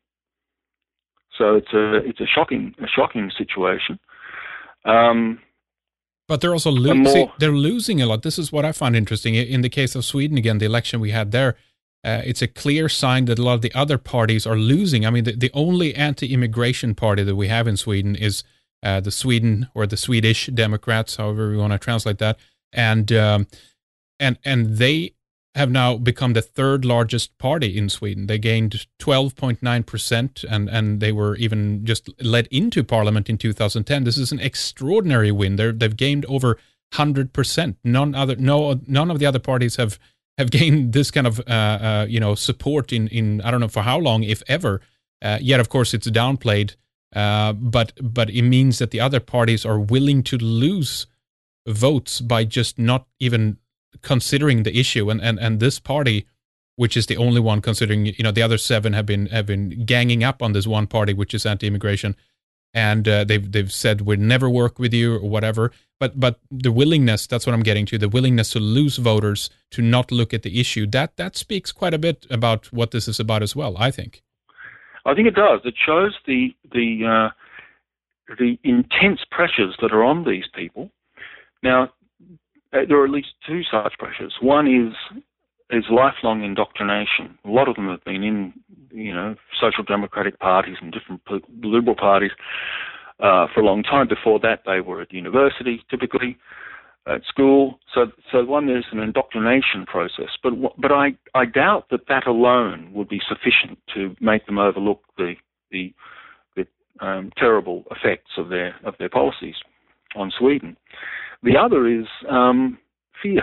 So it's a it's a shocking a shocking situation. Um, but they're also lo- more, see, they're losing a lot. This is what I find interesting. In the case of Sweden, again, the election we had there, uh, it's a clear sign that a lot of the other parties are losing. I mean, the, the only anti-immigration party that we have in Sweden is uh, the Sweden or the Swedish Democrats, however we want to translate that, and um, and and they have now become the third largest party in Sweden. They gained twelve point nine percent, and, and they were even just led into parliament in two thousand ten. This is an extraordinary win. They're, they've gained over one hundred percent. None other, no, none of the other parties have, have gained this kind of, uh, uh, you know, support in, in, I don't know for how long, if ever. Uh, yet, of course, it's downplayed. Uh, but, but it means that the other parties are willing to lose votes by just not even considering the issue, and, and and this party, which is the only one considering, you know, the other seven have been have been ganging up on this one party, which is anti-immigration, and uh, they've they've said we'll never work with you or whatever. But but the willingness, that's what I'm getting to, the willingness to lose voters, to not look at the issue, that that speaks quite a bit about what this is about as well, I think. I think it does. It shows the the uh, the intense pressures that are on these people. Now, there are at least two such pressures. One is is lifelong indoctrination. A lot of them have been in, you know, social democratic parties and different liberal parties uh, for a long time. Before that, they were at university, typically at school. So, so one is an indoctrination process. But but I, I doubt that that alone would be sufficient to make them overlook the the, the um, terrible effects of their of their policies on Sweden. The other is um, fear,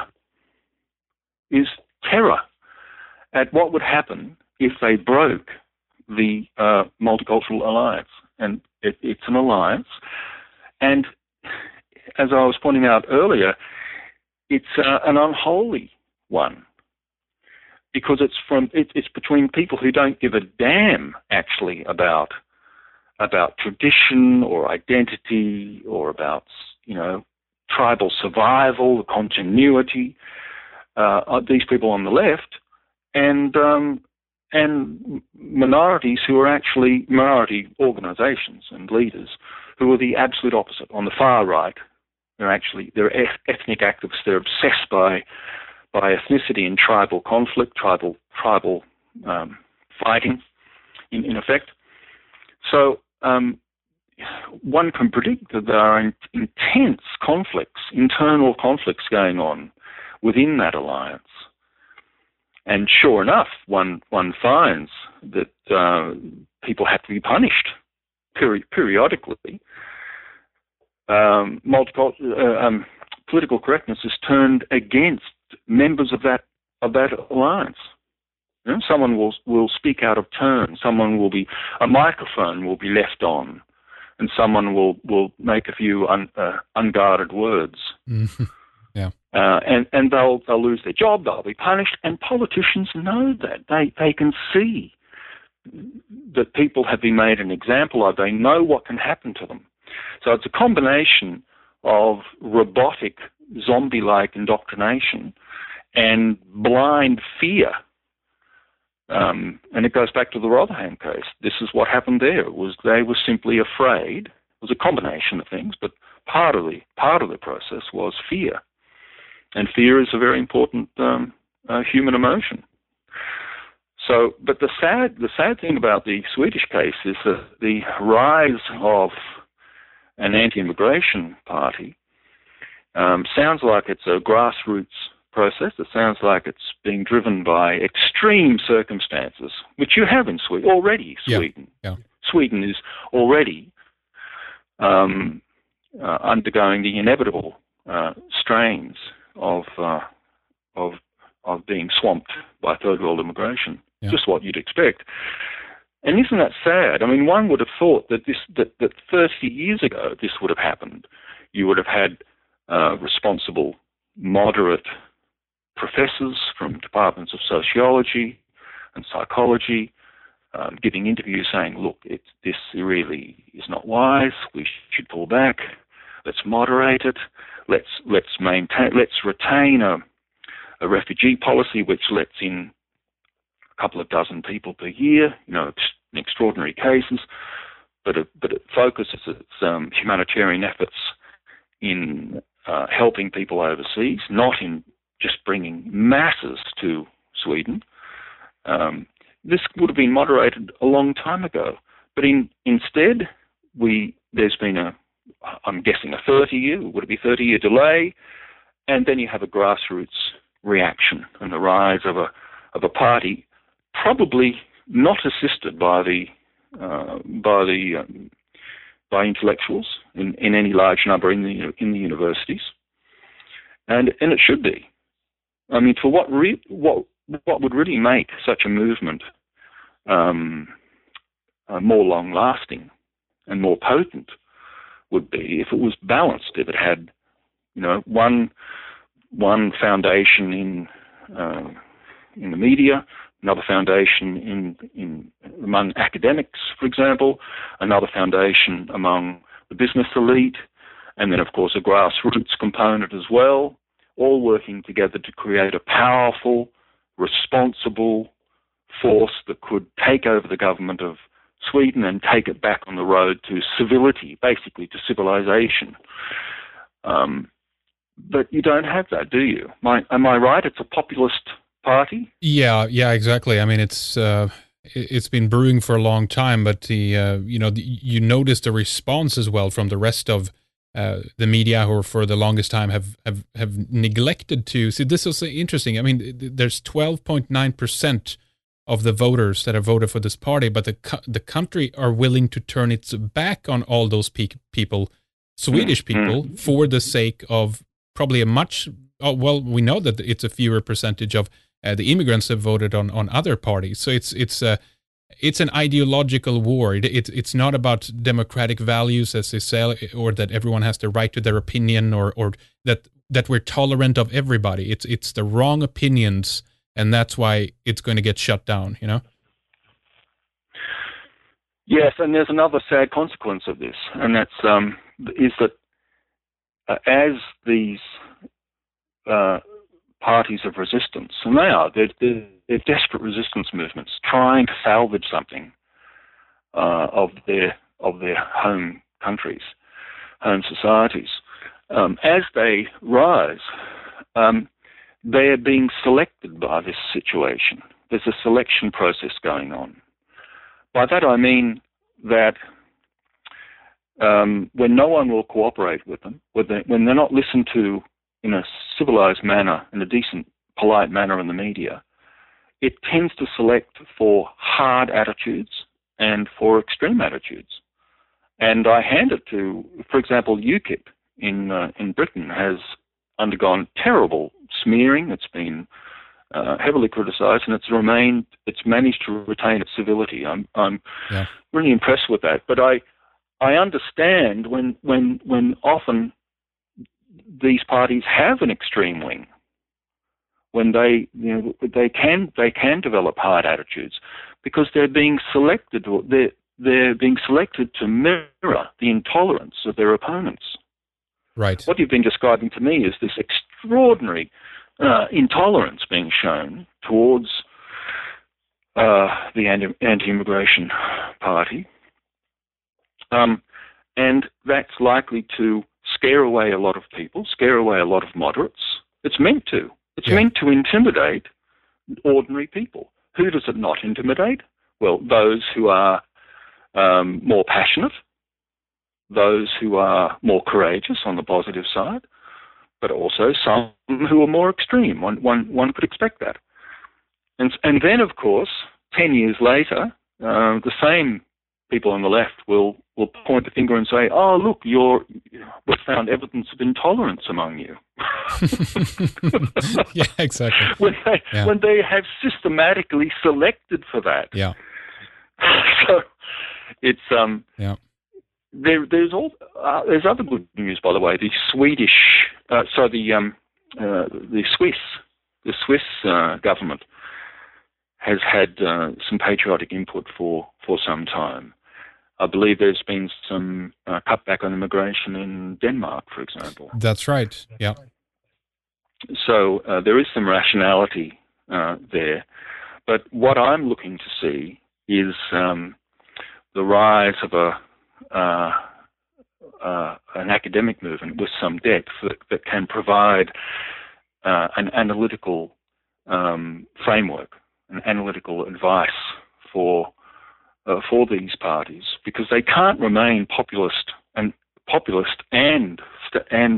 is terror at what would happen if they broke the uh, multicultural alliance. And it, it's an alliance. And as I was pointing out earlier, it's uh, an unholy one, because it's from it, it's between people who don't give a damn actually about about tradition or identity or about, you know, tribal survival, the continuity, uh, of these people on the left, and um, and minorities who are actually minority organisations and leaders who are the absolute opposite. On the far right, they're actually they're ethnic activists. They're obsessed by by ethnicity and tribal conflict, tribal tribal um, fighting, in, in effect. So. Um, One can predict that there are intense conflicts, internal conflicts going on within that alliance. And sure enough, one one finds that uh, people have to be punished peri- periodically. Um, multicultural, uh, um, political correctness is turned against members of that of that alliance. You know, someone will will speak out of turn. Someone will be a microphone will be left on. And someone will, will make a few un, uh, unguarded words, mm-hmm. yeah, uh, and and they'll they'll lose their job. They'll be punished, and politicians know that. They they can see that people have been made an example of. They know what can happen to them. So it's a combination of robotic, zombie-like indoctrination and blind fear. Um, and it goes back to the Rotherham case. This is what happened there. It was they were simply afraid. It was a combination of things, but part of the part of the process was fear, and fear is a very important um, uh, human emotion. So, but the sad the sad thing about the Swedish case is that the rise of an anti-immigration party um, sounds like it's a grassroots process. It sounds like it's being driven by extreme circumstances, which you have in Sweden already. Sweden, yeah, yeah. Sweden is already um, uh, undergoing the inevitable uh, strains of uh, of of being swamped by third world immigration. Yeah. Just what you'd expect. And isn't that sad? I mean, one would have thought that this that, that thirty years ago this would have happened. You would have had uh, responsible, moderate professors from departments of sociology and psychology um, giving interviews saying, look, it, this really is not wise, we should pull back, let's moderate it, let's let's maintain, let's retain a, a refugee policy which lets in a couple of dozen people per year, you know, in extraordinary cases, but it, but it focuses its um, humanitarian efforts in uh, helping people overseas, not in just bringing masses to Sweden. Um, this would have been moderated a long time ago. But in, instead, we there's been a, I'm guessing a thirty year, would it be thirty year delay, and then you have a grassroots reaction and the rise of a of a party, probably not assisted by the uh, by the um, by intellectuals in, in any large number in the in the universities, and and it should be. I mean, for what re- what what would really make such a movement um, uh, more long-lasting and more potent would be if it was balanced. If it had, you know, one one foundation in uh, in the media, another foundation in in among academics, for example, another foundation among the business elite, and then, of course, a grassroots component as well, all working together to create a powerful, responsible force that could take over the government of Sweden and take it back on the road to civility, basically to civilization. Um, but you don't have that, do you? My, am I right? It's a populist party? Yeah, yeah, exactly. I mean, it's uh, it's been brewing for a long time, but the uh, you know the, you notice the response as well from the rest of Uh, the media, who for the longest time have, have, have neglected to see. This is interesting. I mean, there's twelve point nine percent of the voters that have voted for this party, but the the country are willing to turn its back on all those pe- people, Swedish people, mm-hmm. for the sake of probably a much. Oh, well, we know that it's a fewer percentage of uh, the immigrants have voted on, on other parties. So it's it's uh, It's an ideological war. It, it, it's not about democratic values, as they say, or that everyone has the right to their opinion, or, or that that we're tolerant of everybody. It's it's the wrong opinions, and that's why it's going to get shut down, you know? Yes, and there's another sad consequence of this, and that's um, is that uh, as these uh, parties of resistance, and they are, they're, they're, they're desperate resistance movements trying to salvage something uh, of their of their home countries, home societies. Um, as they rise, um, they are being selected by this situation. There's a selection process going on. By that I mean that um, when no one will cooperate with them, when, they, when they're not listened to in a civilized manner, in a decent, polite manner in the media, it tends to select for hard attitudes and for extreme attitudes. And I hand it to, for example, UKIP in uh, in Britain has undergone terrible smearing. It's been uh, heavily criticised, and it's remained. It's managed to retain its civility. I'm I'm yeah. really impressed with that. But I I understand when when when often these parties have an extreme wing, when they you know they can they can develop hard attitudes because they're being selected or they're they're being selected to mirror the intolerance of their opponents. Right. What you've been describing to me is this extraordinary uh, intolerance being shown towards uh, the anti- anti-immigration party. Um, and that's likely to scare away a lot of people, scare away a lot of moderates. It's meant to. It's Yeah. meant to intimidate ordinary people. Who does it not intimidate? Well, those who are um, more passionate, those who are more courageous on the positive side, but also some who are more extreme. One, one, one could expect that. And, and then, of course, ten years later, uh, the same people on the left will, will point the finger and say, oh, look, you're, we've found evidence of intolerance among you. Yeah, exactly. when, they, Yeah. when they have systematically selected for that. Yeah. So it's um Yeah. there there's all uh, there's other good news, by the way. The Swedish uh, so the um uh, the Swiss the Swiss uh, government has had uh, some patriotic input for, for some time. I believe there's been some uh, cutback on immigration in Denmark, for example. That's right. Yeah. So uh, there is some rationality uh, there. But what I'm looking to see is um, the rise of a uh, uh, an academic movement with some depth that, that can provide uh, an analytical um, framework, an analytical advice for uh, for these parties, because they can't remain populist and populist and and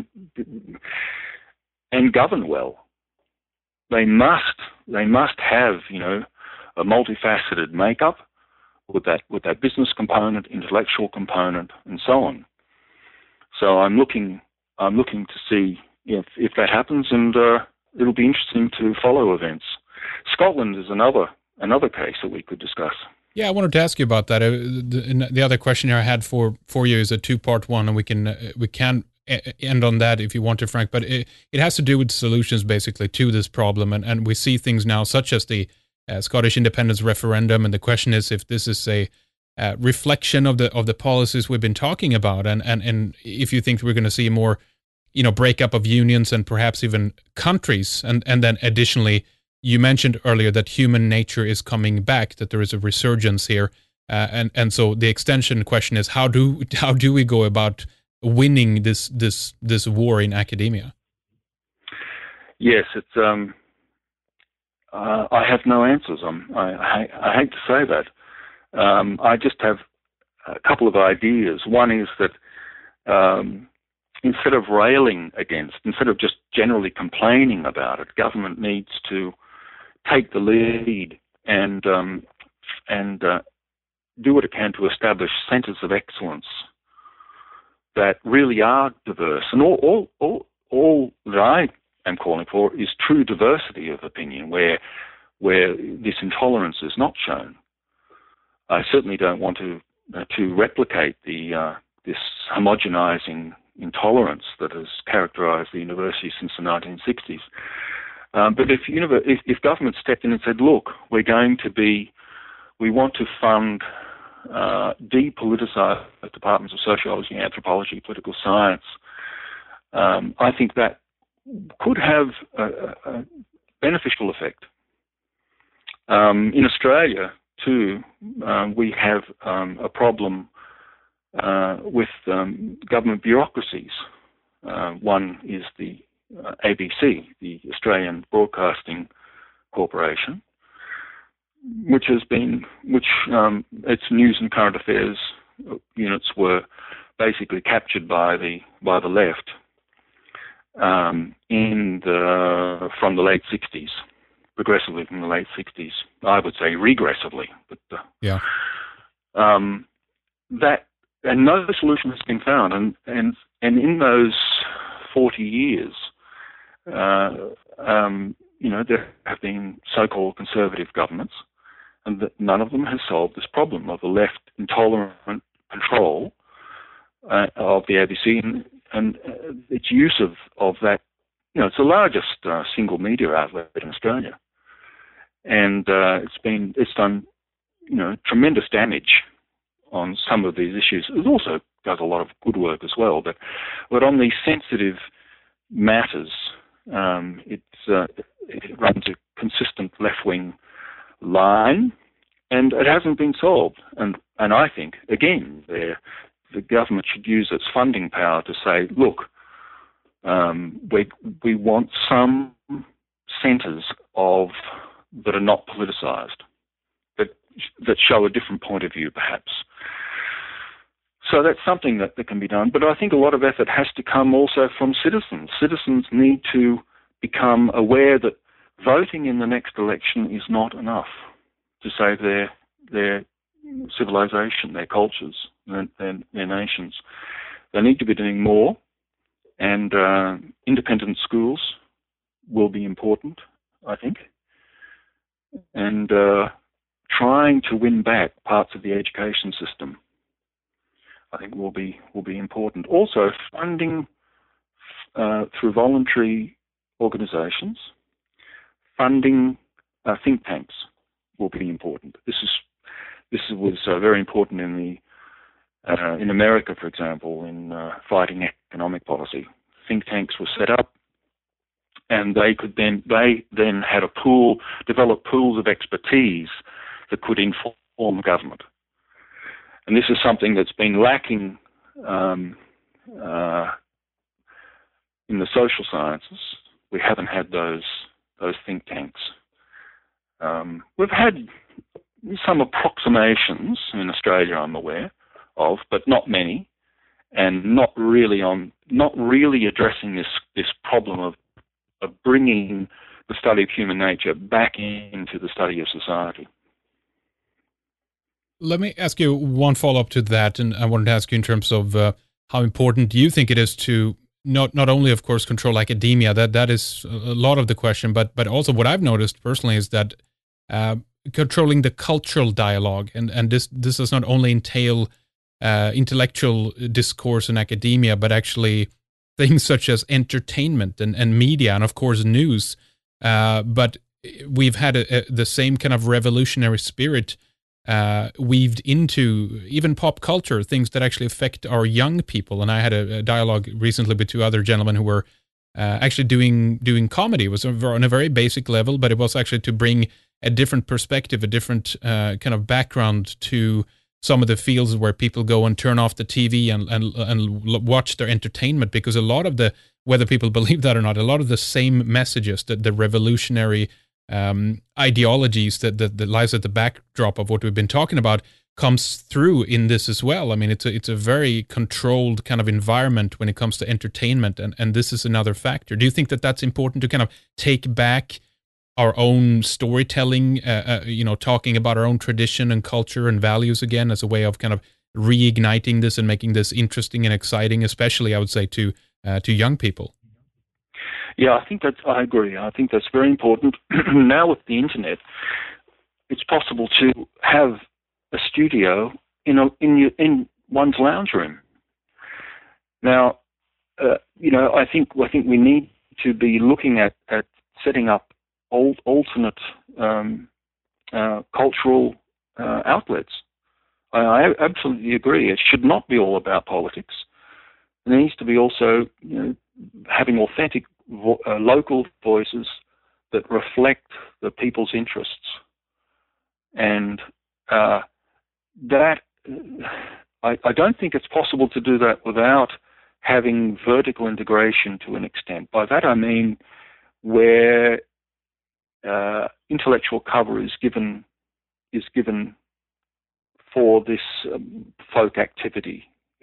and govern well. They must they must have, you know, a multifaceted makeup with that with that business component, intellectual component, and so on. So I'm looking I'm looking to see if if that happens, and uh, it'll be interesting to follow events. Scotland is another another case that we could discuss. Yeah, I wanted to ask you about that. Uh, the, the other question here I had for, for you is a two-part one, and we can uh, we can end on that if you want to, Frank. But it, it has to do with solutions, basically, to this problem. And, and we see things now, such as the uh, Scottish independence referendum, and the question is if this is a uh, reflection of the of the policies we've been talking about, and and, and if you think we're going to see more, you know, breakup of unions and perhaps even countries, and, and then additionally, you mentioned earlier that human nature is coming back, that there is a resurgence here, uh, and and so the extension question is how do how do we go about winning this this this war in academia? Yes, it's um, uh, I have no answers. Um, I, I I hate to say that. Um, I just have a couple of ideas. One is that um, instead of railing against, instead of just generally complaining about it, government needs to take the lead and um, and uh, do what it can to establish centres of excellence that really are diverse. And all, all, all, all that I am calling for is true diversity of opinion, where where this intolerance is not shown. I certainly don't want to uh, to replicate the uh, this homogenizing intolerance that has characterized the university since the nineteen sixties. Um, but if, if, if government stepped in and said, look, we're going to be, we want to fund uh, depoliticize departments of sociology, anthropology, political science, um, I think that could have a, a beneficial effect. Um, in Australia, too, uh, we have um, a problem uh, with um, government bureaucracies. Uh, one is the Uh, A B C, the Australian Broadcasting Corporation, which has been, which um, its news and current affairs units were basically captured by the by the left um, in the from the late sixties, progressively from the late sixties. I would say regressively, but uh, yeah, um, that and no solution has been found, and and and in those forty years. Uh, um, you know, there have been so-called conservative governments, and that none of them has solved this problem of the left intolerant control uh, of the A B C and, and uh, its use of, of that. You know, it's the largest uh, single media outlet in Australia, and uh, it's been it's done you know tremendous damage on some of these issues. It also does a lot of good work as well, but but on these sensitive matters. Um, it's, uh, it runs a consistent left-wing line, and it hasn't been solved. And and I think, again, there, the government should use its funding power to say, look, um, we we want some centres of that are not politicised, that that show a different point of view, perhaps. So that's something that, that can be done. But I think a lot of effort has to come also from citizens. Citizens need to become aware that voting in the next election is not enough to save their their civilization, their cultures, their, their, their nations. They need to be doing more, and uh, independent schools will be important, I think, and uh, trying to win back parts of the education system, I think, will be will be important. Also, funding uh, through voluntary organisations, funding uh, think tanks will be important. This is this was uh, very important in the uh, in America, for example, in uh, fighting economic policy. Think tanks were set up, and they could then they then had a pool, develop pools of expertise that could inform government. And this is something that's been lacking um, uh, in the social sciences. We haven't had those those think tanks. Um, we've had some approximations in Australia, I'm aware of, but not many, and not really on not really addressing this this problem of of bringing the study of human nature back into the study of society. Let me ask you one follow-up to that, and I wanted to ask you in terms of uh, how important do you think it is to not not only, of course, control academia. That that is a lot of the question, but but also what I've noticed personally is that uh, controlling the cultural dialogue, and and this this does not only entail uh, intellectual discourse in academia, but actually things such as entertainment and, and media, and of course news. Uh, but we've had a, a, the same kind of revolutionary spirit Uh, weaved into even pop culture, things that actually affect our young people. And I had a, a dialogue recently with two other gentlemen who were uh, actually doing doing comedy. It was on a very basic level, but it was actually to bring a different perspective, a different uh, kind of background to some of the fields where people go and turn off the T V and, and, and watch their entertainment, because a lot of the, whether people believe that or not, a lot of the same messages, that the revolutionary Um, ideologies that, that that lies at the backdrop of what we've been talking about comes through in this as well. I mean, it's a it's a very controlled kind of environment when it comes to entertainment, and and this is another factor. Do you think that that's important to kind of take back our own storytelling, uh, uh, you know, talking about our own tradition and culture and values again as a way of kind of reigniting this and making this interesting and exciting, especially, I would say, to uh, to young people? Yeah, I think that's, I agree. I think that's very important. Now with the internet, it's possible to have a studio in a, in your, in one's lounge room. Now, uh, you know, I think I think we need to be looking at, at setting up old alternate um, uh, cultural uh, outlets. I, I absolutely agree. It should not be all about politics. There needs to be also, you know, having authentic vo- uh, local voices that reflect the people's interests, and uh, that I, I don't think it's possible to do that without having vertical integration to an extent. By that I mean where uh, intellectual cover is given is given for this um, folk activity.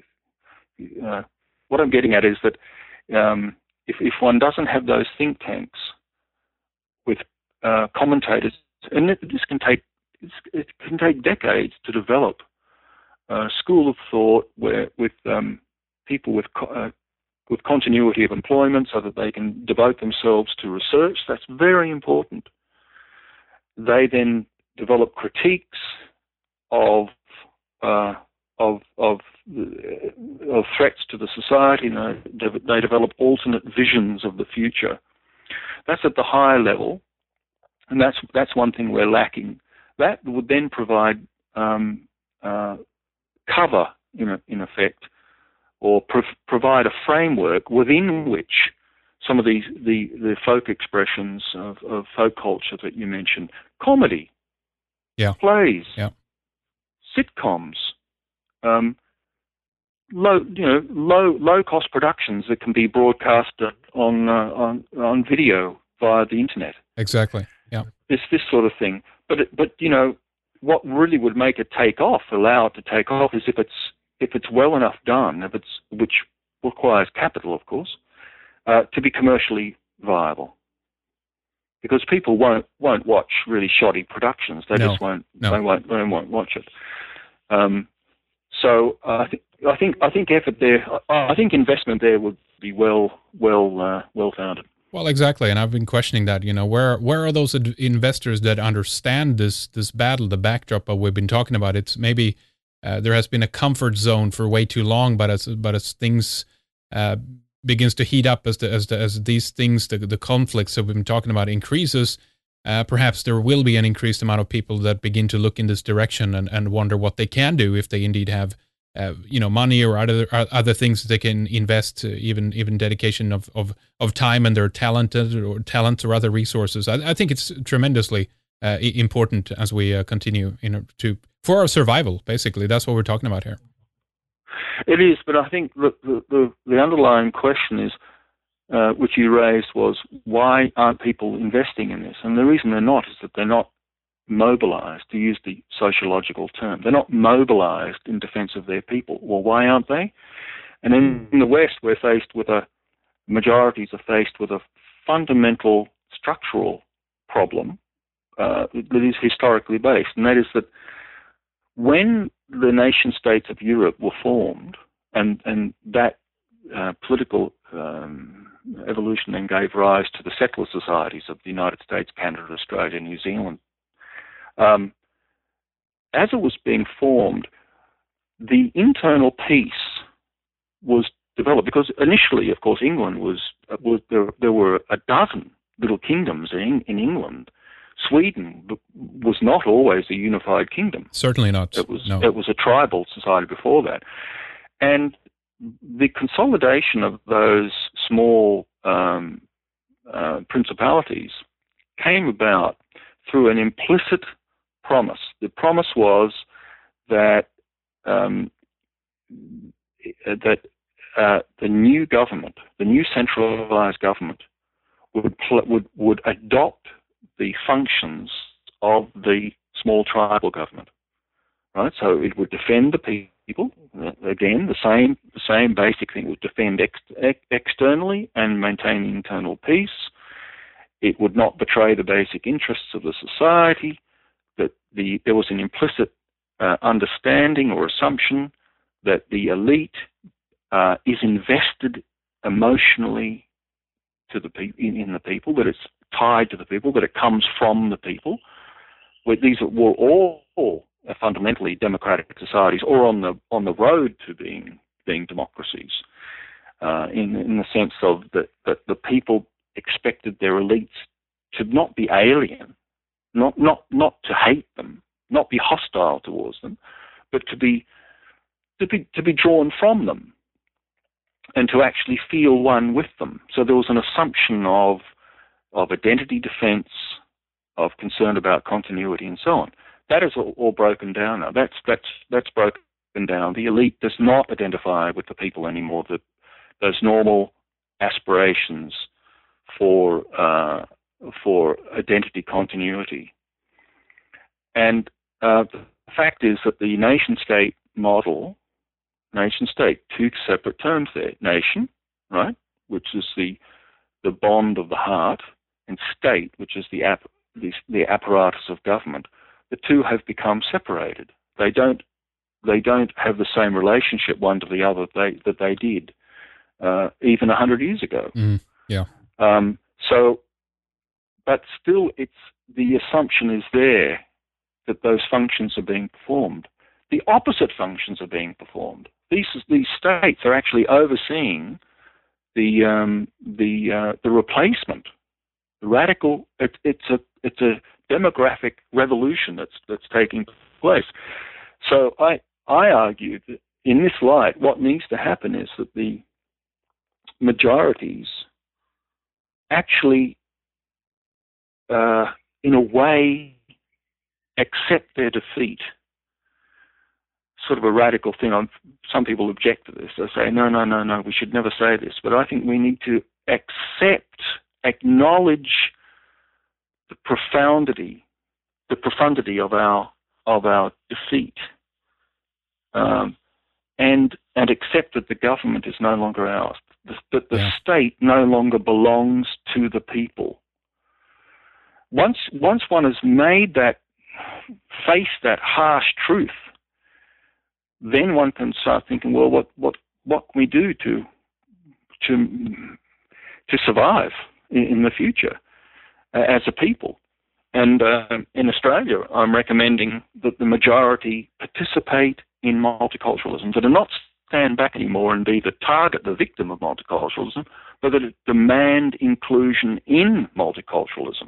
Uh, what I'm getting at is that um, if, if one doesn't have those think tanks with uh, commentators, and it, this can take it can take decades to develop a school of thought where with um, people with uh, with continuity of employment, so that they can devote themselves to research. That's very important. They then develop critiques of uh, of of of threats to the society. You know, they develop alternate visions of the future. That's at the higher level, and that's that's one thing we're lacking. That would then provide um, uh, cover, in a, in effect, or pro- provide a framework within which some of these the, the folk expressions of, of folk culture that you mentioned, comedy, yeah, plays, yeah, sitcoms, um, low you know low low cost productions that can be broadcasted on uh, on on video via the internet. Exactly. Yeah. This this sort of thing. But it, but you know what really would make it take off, allow it to take off, is if it's if it's well enough done, if it's which requires capital, of course, uh, to be commercially viable. Because people won't won't watch really shoddy productions. They no. just won't no. they won't they won't watch it. Um, so uh, I think I think I think effort there. I think investment there would be well well uh, well founded. Well, exactly, and I've been questioning that. You know, where where are those ad- investors that understand this this battle, the backdrop of we've been talking about? It's maybe uh, there has been a comfort zone for way too long, but as but as things uh, begins to heat up, as the as the, as these things, the the conflicts that we've been talking about increases, uh, perhaps there will be an increased amount of people that begin to look in this direction and, and wonder what they can do if they indeed have. Uh, you know, money or other or other things that they can invest, uh, even even dedication of, of, of time and their talented or talents or other resources. I, I think it's tremendously uh, important as we uh, continue, you know, to for our survival. Basically, that's what we're talking about here. It is, but I think the the, the underlying question is, uh, which you raised, was why aren't people investing in this? And the reason they're not is that they're not mobilized, to use the sociological term. They're not mobilized in defense of their people. Well, why aren't they? And in, in the West, we're faced with a, majorities are faced with a fundamental structural problem uh, that is historically based, and that is that when the nation states of Europe were formed, and, and that uh, political um, evolution then gave rise to the settler societies of the United States, Canada, Australia, New Zealand. Um, as it was being formed, the internal peace was developed because initially, of course, England was, was there, there were a dozen little kingdoms in, in England. Sweden was not always a unified kingdom. Certainly not. It was no. it was a tribal society before that, and the consolidation of those small um, uh, principalities came about through an implicit promise. The promise was that um, that uh, the new government, the new centralized government, would pl- would would adopt the functions of the small tribal government. Right, so it would defend the people. Again, the same the same basic thing. It would defend ex- ex- externally and maintain internal peace. It would not betray the basic interests of the society. That the there was an implicit uh, understanding or assumption that the elite uh, is invested emotionally to the pe- in, in the people, that it's tied to the people, that it comes from the people. Where these were all, all fundamentally democratic societies, or on the on the road to being being democracies, uh, in in the sense of that that the people expected their elites to not be alien, not not not to hate them, not be hostile towards them, but to be to be to be drawn from them, and to actually feel one with them. So there was an assumption of of identity defense, of concern about continuity, and so on. That is all, all broken down now. That's that's that's broken down. The elite does not identify with the people anymore. The, those normal aspirations for uh, for identity continuity. And uh, the fact is that the nation-state model, nation-state, two separate terms there. Nation, right, which is the the bond of the heart, and state, which is the app, the, the apparatus of government. The two have become separated. They don't they don't have the same relationship one to the other they, that they did uh, even a hundred years ago. Mm, yeah. Um, so, but still, it's the assumption is there that those functions are being performed. The opposite functions are being performed. These these states are actually overseeing the um, the uh, the replacement, the radical. It, it's a it's a demographic revolution that's that's taking place. So I I argue that in this light, what needs to happen is that the majorities actually, uh, in a way, accept their defeat. Sort of a radical thing. I'm, some people object to this. They say, no, no, no, no, we should never say this. But I think we need to accept, acknowledge the profundity, the profundity of our of our defeat, um, and and accept that the government is no longer ours, that the yeah. state no longer belongs to the people. Once once one has made that, face that harsh truth, then one can start thinking, well, what what what can we do to to to survive in, in the future uh, as a people? And uh, in Australia, I'm recommending that the majority participate in multiculturalism, that are not stand back anymore and be the target, the victim of multiculturalism, but that it demand inclusion in multiculturalism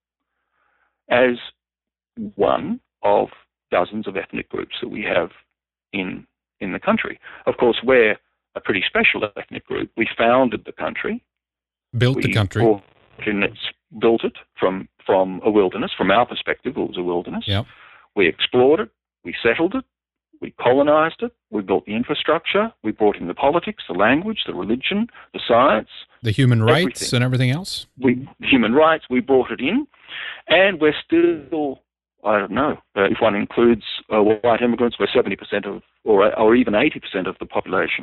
as one of dozens of ethnic groups that we have in in the country. Of course, we're a pretty special ethnic group. We founded the country. Built we the country. In its, built it from, from a wilderness. From our perspective, it was a wilderness. Yep. We explored it. We settled it. We colonized it. We built the infrastructure. We brought in the politics, the language, the religion, the science. The human rights everything. and everything else? We Human rights, we brought it in. And we're still, I don't know, uh, if one includes uh, white immigrants, we're seventy percent of, or, or even eighty percent of the population.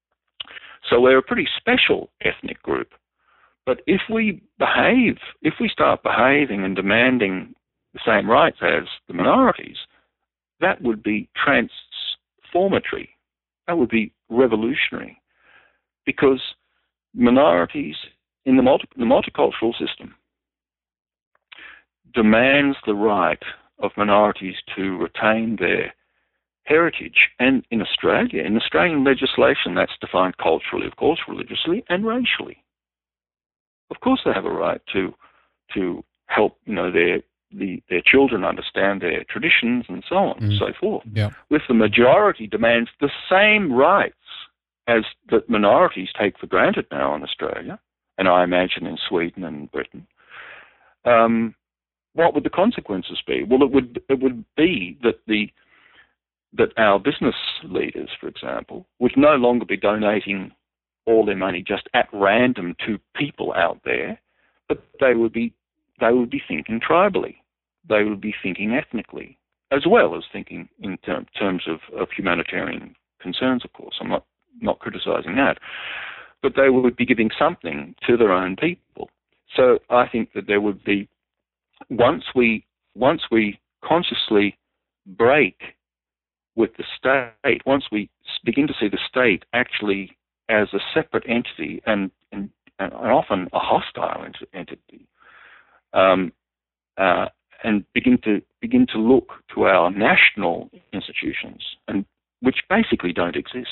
So we're a pretty special ethnic group. But if we behave, if we start behaving and demanding the same rights as the minorities, that would be transformatory. That would be revolutionary. Because minorities in the, multi- the multicultural system demands the right of minorities to retain their heritage. And in Australia, in Australian legislation, that's defined culturally, of course, religiously, and racially. Of course, they have a right to to help, you know, their the, their children understand their traditions and so on mm. and so forth. Yeah. If the majority demands the same rights as that minorities take for granted now in Australia, and I imagine in Sweden and Britain, um, what would the consequences be? Well, it would it would be that the that our business leaders, for example, would no longer be donating all their money just at random to people out there, but they would be they would be thinking tribally. They would be thinking ethnically, as well as thinking in ter- terms of, of humanitarian concerns, of course. I'm not, not criticizing that. But they would be giving something to their own people. So I think that there would be, once we once we consciously break with the state, once we begin to see the state actually as a separate entity and, and, and often a hostile entity, um, uh, and begin to begin to look to our national institutions, and which basically don't exist.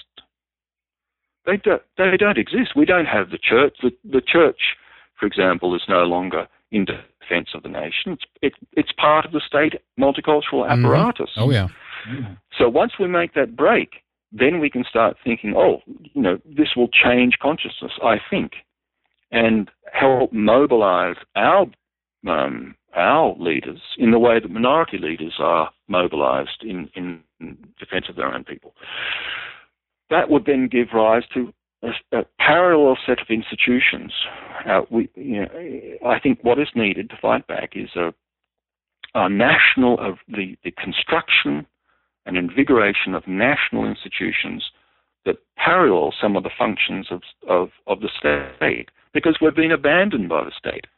They don't. They don't exist. We don't have the church. The, the church, for example, is no longer in defence of the nation. It's it, it's part of the state multicultural apparatus. Mm-hmm. Oh yeah. So once we make that break, then we can start thinking, oh, you know, this will change consciousness, I think, and help mobilize our um, our leaders in the way that minority leaders are mobilized in, in defense of their own people. That would then give rise to a, a parallel set of institutions. Uh, we, you know, I think what is needed to fight back is a, a national of the, the construction and invigoration of national institutions that parallel some of the functions of, of, of the state, because we've been abandoned by the state.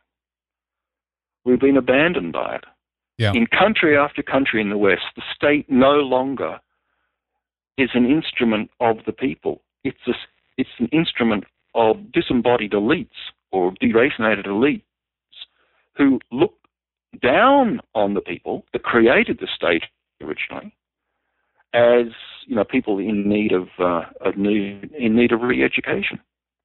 We've been abandoned by it. Yeah. In country after country in the West, the state no longer is an instrument of the people. It's a, it's an instrument of disembodied elites or deracinated elites who look down on the people that created the state originally as, you know, people in need of uh, of need, in need of re-education.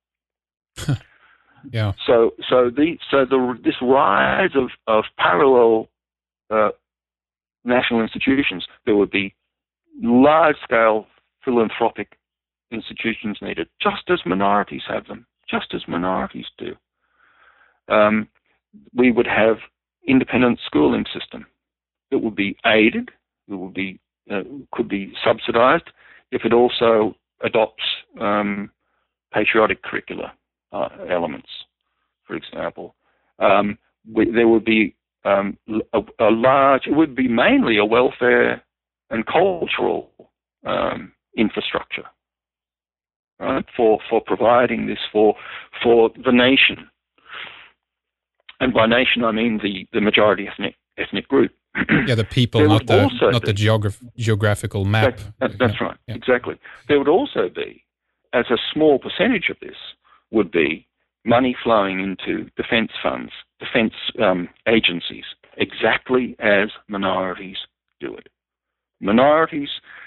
Yeah. So so the so the this rise of of parallel uh, national institutions, there would be large scale philanthropic institutions needed, just as minorities have them, just as minorities do. um, we would have independent schooling system that would be aided, that would be uh, could be subsidised if it also adopts um, patriotic curricula uh, elements, for example. Um, we, there would be um, a, a large, it would be mainly a welfare and cultural um, infrastructure, right, for, for providing this for, for the nation. And by nation, I mean the, the majority ethnic, ethnic group. Yeah, the people, not the not be, the geograph- geographical map. That, that, that's yeah. right, yeah. exactly. There would also be, as a small percentage of this, would be money flowing into defence funds, defence um, agencies, exactly as minorities do it. Minorities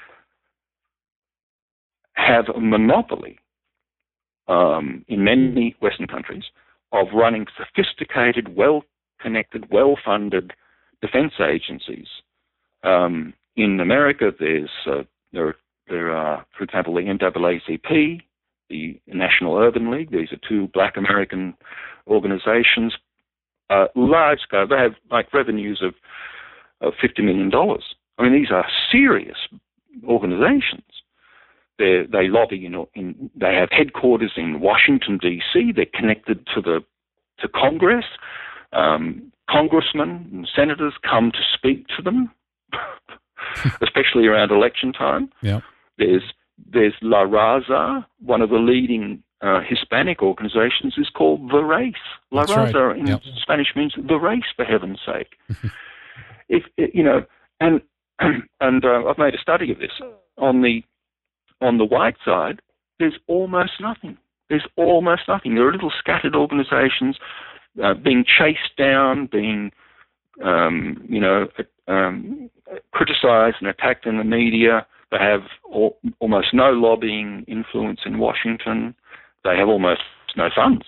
have a monopoly um, in many Western countries of running sophisticated, well-connected, well-funded defence agencies. Um, in America, there's uh, there, there are, for example, the N double A C P, the National Urban League. These are two black American organizations, uh, large scale. They have like revenues of, of fifty million dollars. I mean, these are serious organizations. They they lobby in, in. They have headquarters in Washington D C. They're connected to the to Congress. Um, congressmen and senators come to speak to them, especially around election time. Yeah. There's there's La Raza, one of the leading uh, Hispanic organizations, is called The Race. La That's Raza right. in Yep. Spanish means the race, for heaven's sake. if you know, and and uh, I've made a study of this. On the on the white side, there's almost nothing. There's almost nothing. There are little scattered organizations uh, being chased down, being um, you know um, criticized and attacked in the media. They have all, almost no lobbying influence in Washington. They have almost no funds.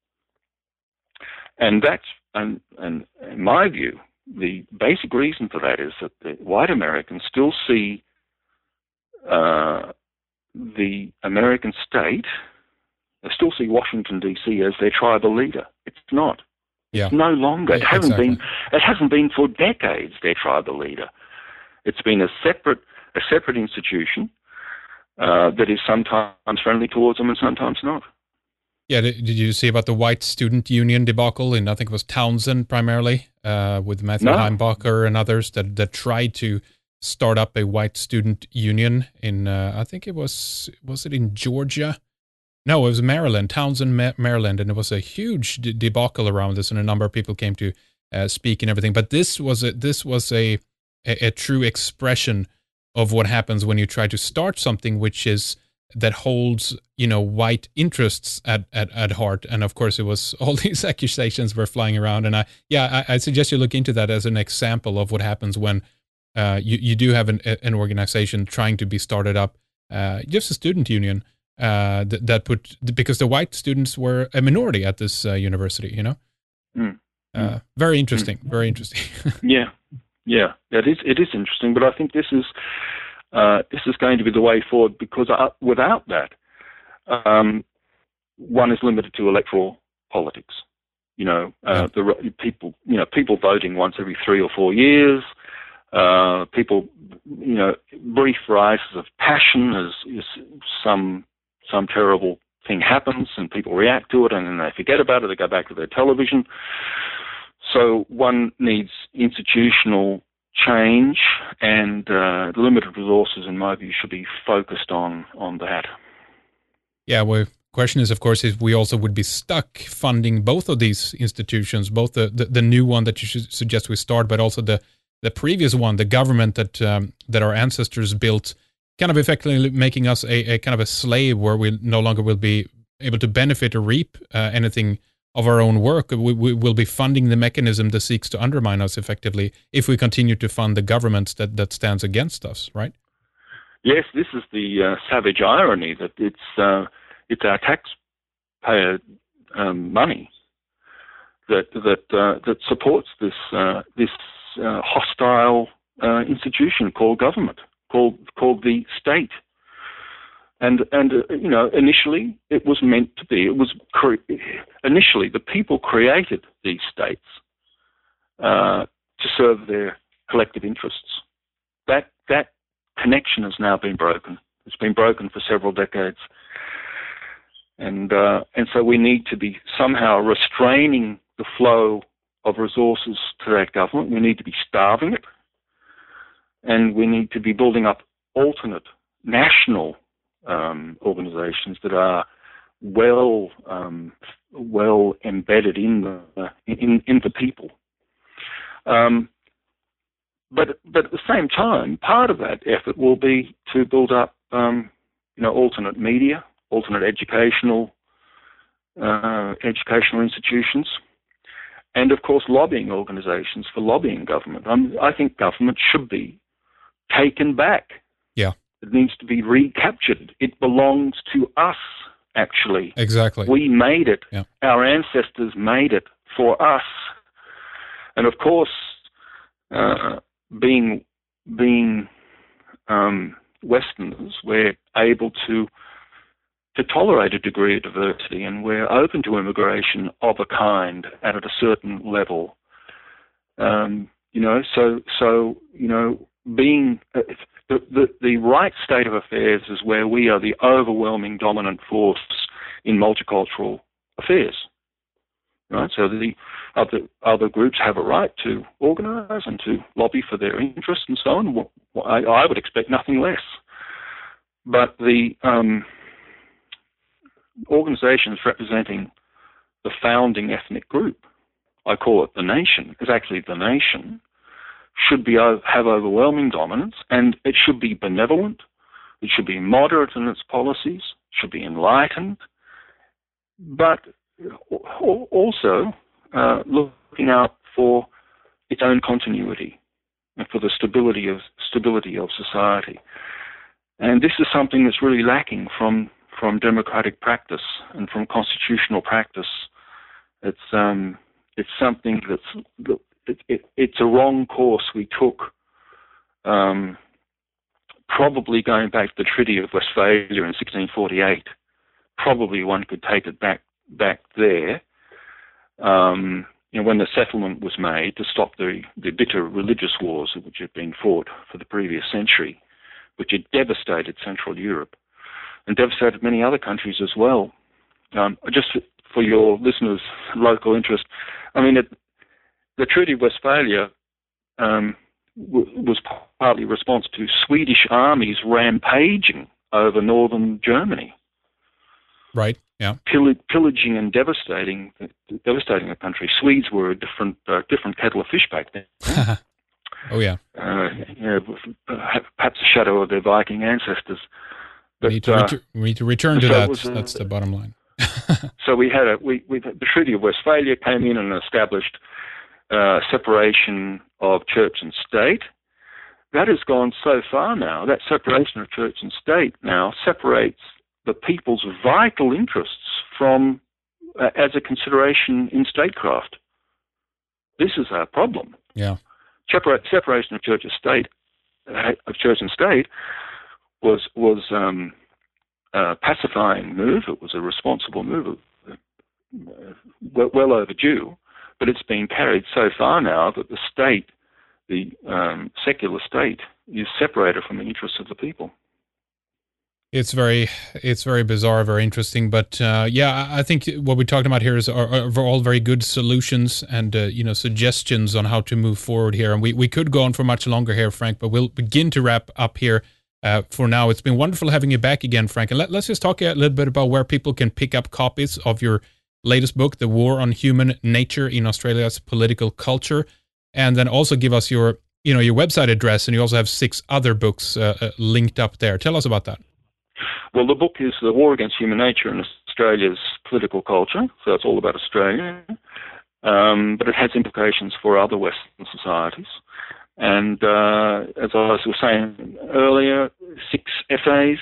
And that's, and, and in my view, the basic reason for that is that the white Americans still see uh, the American state, they still see Washington D C as their tribal leader. It's not. Yeah. It's no longer. It Yeah, hasn't exactly. been. It hasn't been for decades their tribal leader. It's been a separate, a separate institution uh, that is sometimes friendly towards them and sometimes not. Yeah, did, did you see about the white student union debacle in, I think it was Townsend primarily, uh, with Matthew No. Heimbacher and others that, that tried to start up a white student union in, uh, I think it was, was it in Georgia? No, it was Maryland, Townsend, Ma- Maryland, and it was a huge de- debacle around this, and a number of people came to uh, speak and everything. But this was a, this was a, a, a true expression of what happens when you try to start something which is that holds, you know, white interests at, at, at heart. And of course, it was all these accusations were flying around. And I, yeah, I, I suggest you look into that as an example of what happens when uh, you, you do have an, an organization trying to be started up, uh, just a student union uh, that, that put, because the white students were a minority at this uh, university, you know? Mm. Uh, very interesting, mm. very interesting. yeah, yeah, it is, it is interesting, but I think this is, Uh, this is going to be the way forward, because uh, without that, um, one is limited to electoral politics. You know, uh, yeah. the people, you know, people voting once every three or four years. Uh, people, you know, brief rises of passion as, as some some terrible thing happens, and people react to it, and then they forget about it. They go back to their television. So one needs institutional change, and uh, limited resources, in my view, should be focused on on that. Yeah, well, question is, of course, if we also would be stuck funding both of these institutions, both the, the, the new one that you should suggest we start, but also the, the previous one, the government that um, that our ancestors built, kind of effectively making us a, a kind of a slave where we no longer will be able to benefit or reap uh, anything of our own work. We, we will be funding the mechanism that seeks to undermine us effectively if we continue to fund the governments that, that stands against us, right? Yes, this is the uh, savage irony that it's uh, it's our taxpayer um, money that that uh, that supports this uh, this uh, hostile uh, institution called government, called called the state. And, and uh, you know, initially it was meant to be. It was cre- initially the people created these states uh, to serve their collective interests. That that connection has now been broken. It's been broken for several decades, and uh, and so we need to be somehow restraining the flow of resources to that government. We need to be starving it, and we need to be building up alternate national um, organisations that are well um, well embedded in the in, in the people. Um, But, but at the same time, part of that effort will be to build up, um, you know, alternate media, alternate educational, uh, educational institutions, and of course lobbying organisations for lobbying government. I, mean, I think government should be taken back. Yeah, it needs to be recaptured. It belongs to us. Actually, exactly. We made it. Yeah. Our ancestors made it for us, and of course. Uh, Being being um, Westerners, we're able to to tolerate a degree of diversity, and we're open to immigration of a kind at a certain level. Um, you know, so so you know, being uh, the, the the right state of affairs is where we are the overwhelming dominant force in multicultural affairs. Right, so the other other groups have a right to organise and to lobby for their interests and so on. I, I would expect nothing less. But the um, organisations representing the founding ethnic group, I call it the nation, because actually the nation should be have overwhelming dominance, and it should be benevolent. It should be moderate in its policies. Should be enlightened, but also uh, looking out for its own continuity and for the stability of stability of society. And this is something that's really lacking from from democratic practice and from constitutional practice. It's um it's something that's it, it, it's a wrong course we took. Um, probably going back to the Treaty of Westphalia in sixteen forty-eight. Probably one could take it back. back there, um, you know, when the settlement was made to stop the, the bitter religious wars which had been fought for the previous century, which had devastated Central Europe and devastated many other countries as well. Um, just for your listeners' local interest, I mean, it, the Treaty of Westphalia um, w- was partly response to Swedish armies rampaging over northern Germany. Right. Yeah. Pill- pillaging and devastating, devastating the country. Swedes were a different, uh, different kettle of fish back then. Oh yeah. Uh, yeah, perhaps a shadow of their Viking ancestors. But, we need to, uh, ret- we need to return to so that. was, uh, That's the bottom line. So we had a we, we the Treaty of Westphalia came in and established uh, separation of church and state. That has gone so far now. That separation of church and state now separates the people's vital interests from uh, as a consideration in statecraft. This is our problem. Yeah. Separa- separation of church and state, uh, of church and state, was was um, a pacifying move. It was a responsible move, uh, well, well overdue. But it's been carried so far now that the state, the um, secular state, is separated from the interests of the people. It's very, it's very bizarre, very interesting. But uh, yeah, I think what we're talking about here is are, are all very good solutions and uh, you know suggestions on how to move forward here. And we, we could go on for much longer here, Frank, but we'll begin to wrap up here uh, for now. It's been wonderful having you back again, Frank. And let, let's just talk a little bit about where people can pick up copies of your latest book, The War on Human Nature in Australia's Political Culture, and then also give us your you know your website address. And you also have six other books uh, uh, linked up there. Tell us about that. Well, the book is The War Against Human Nature in Australia's Political Culture, so it's all about Australia, um, but it has implications for other Western societies. And uh, as I was saying earlier, six essays,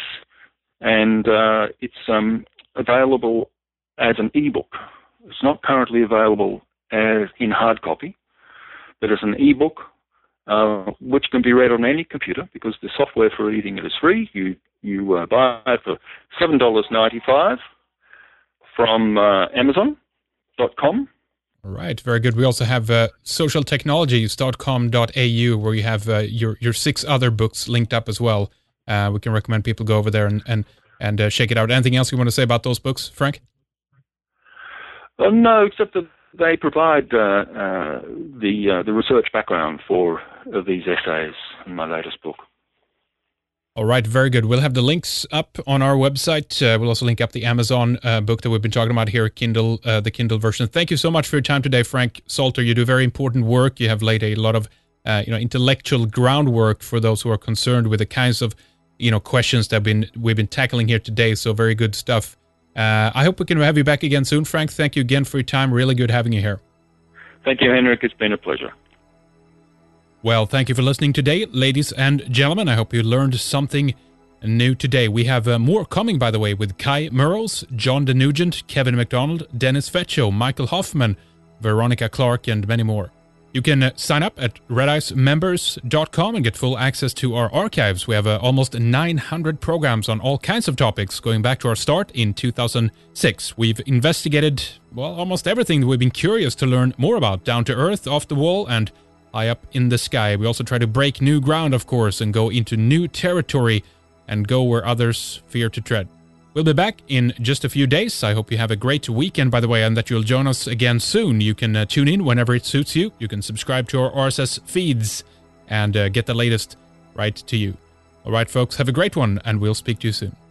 and uh, it's um, available as an e-book. It's not currently available as in hard copy, but as an e-book, uh, which can be read on any computer because the software for reading it is free. You you uh, buy it for seven dollars ninety-five from uh, Amazon dot com. All right, very good. We also have uh, social technologies dot com dot a u where you have uh, your your six other books linked up as well. Uh, we can recommend people go over there and and and uh, check it out. Anything else you want to say about those books, Frank? Uh, no, except that they provide uh, uh, the uh, the research background for uh, these essays in my latest book. All right, very good. We'll have the links up on our website. Uh, we'll also link up the Amazon uh, book that we've been talking about here, Kindle, uh, the Kindle version. Thank you so much for your time today, Frank Salter. You do very important work. You have laid a lot of uh, you know intellectual groundwork for those who are concerned with the kinds of you know questions that been we've been tackling here today. So very good stuff. Uh, I hope we can have you back again soon, Frank. Thank you again for your time. Really good having you here. Thank you, Henrik. It's been a pleasure. Well, thank you for listening today, ladies and gentlemen. I hope you learned something new today. We have uh, more coming, by the way, with Kai Murrows, John De Nugent, Kevin McDonald, Dennis Feccio, Michael Hoffman, Veronica Clark, and many more. You can uh, sign up at red ice members dot com and get full access to our archives. We have uh, almost nine hundred programs on all kinds of topics going back to our start in two thousand six. We've investigated, well, almost everything that we've been curious to learn more about, down to earth, off the wall, and high up in the sky. We also try to break new ground, of course, and go into new territory and go where others fear to tread. We'll be back in just a few days. I hope you have a great weekend, by the way, and that you'll join us again soon. You can uh, tune in whenever it suits you. You can subscribe to our R S S feeds and uh, get the latest right to you. All right, folks, have a great one, and we'll speak to you soon.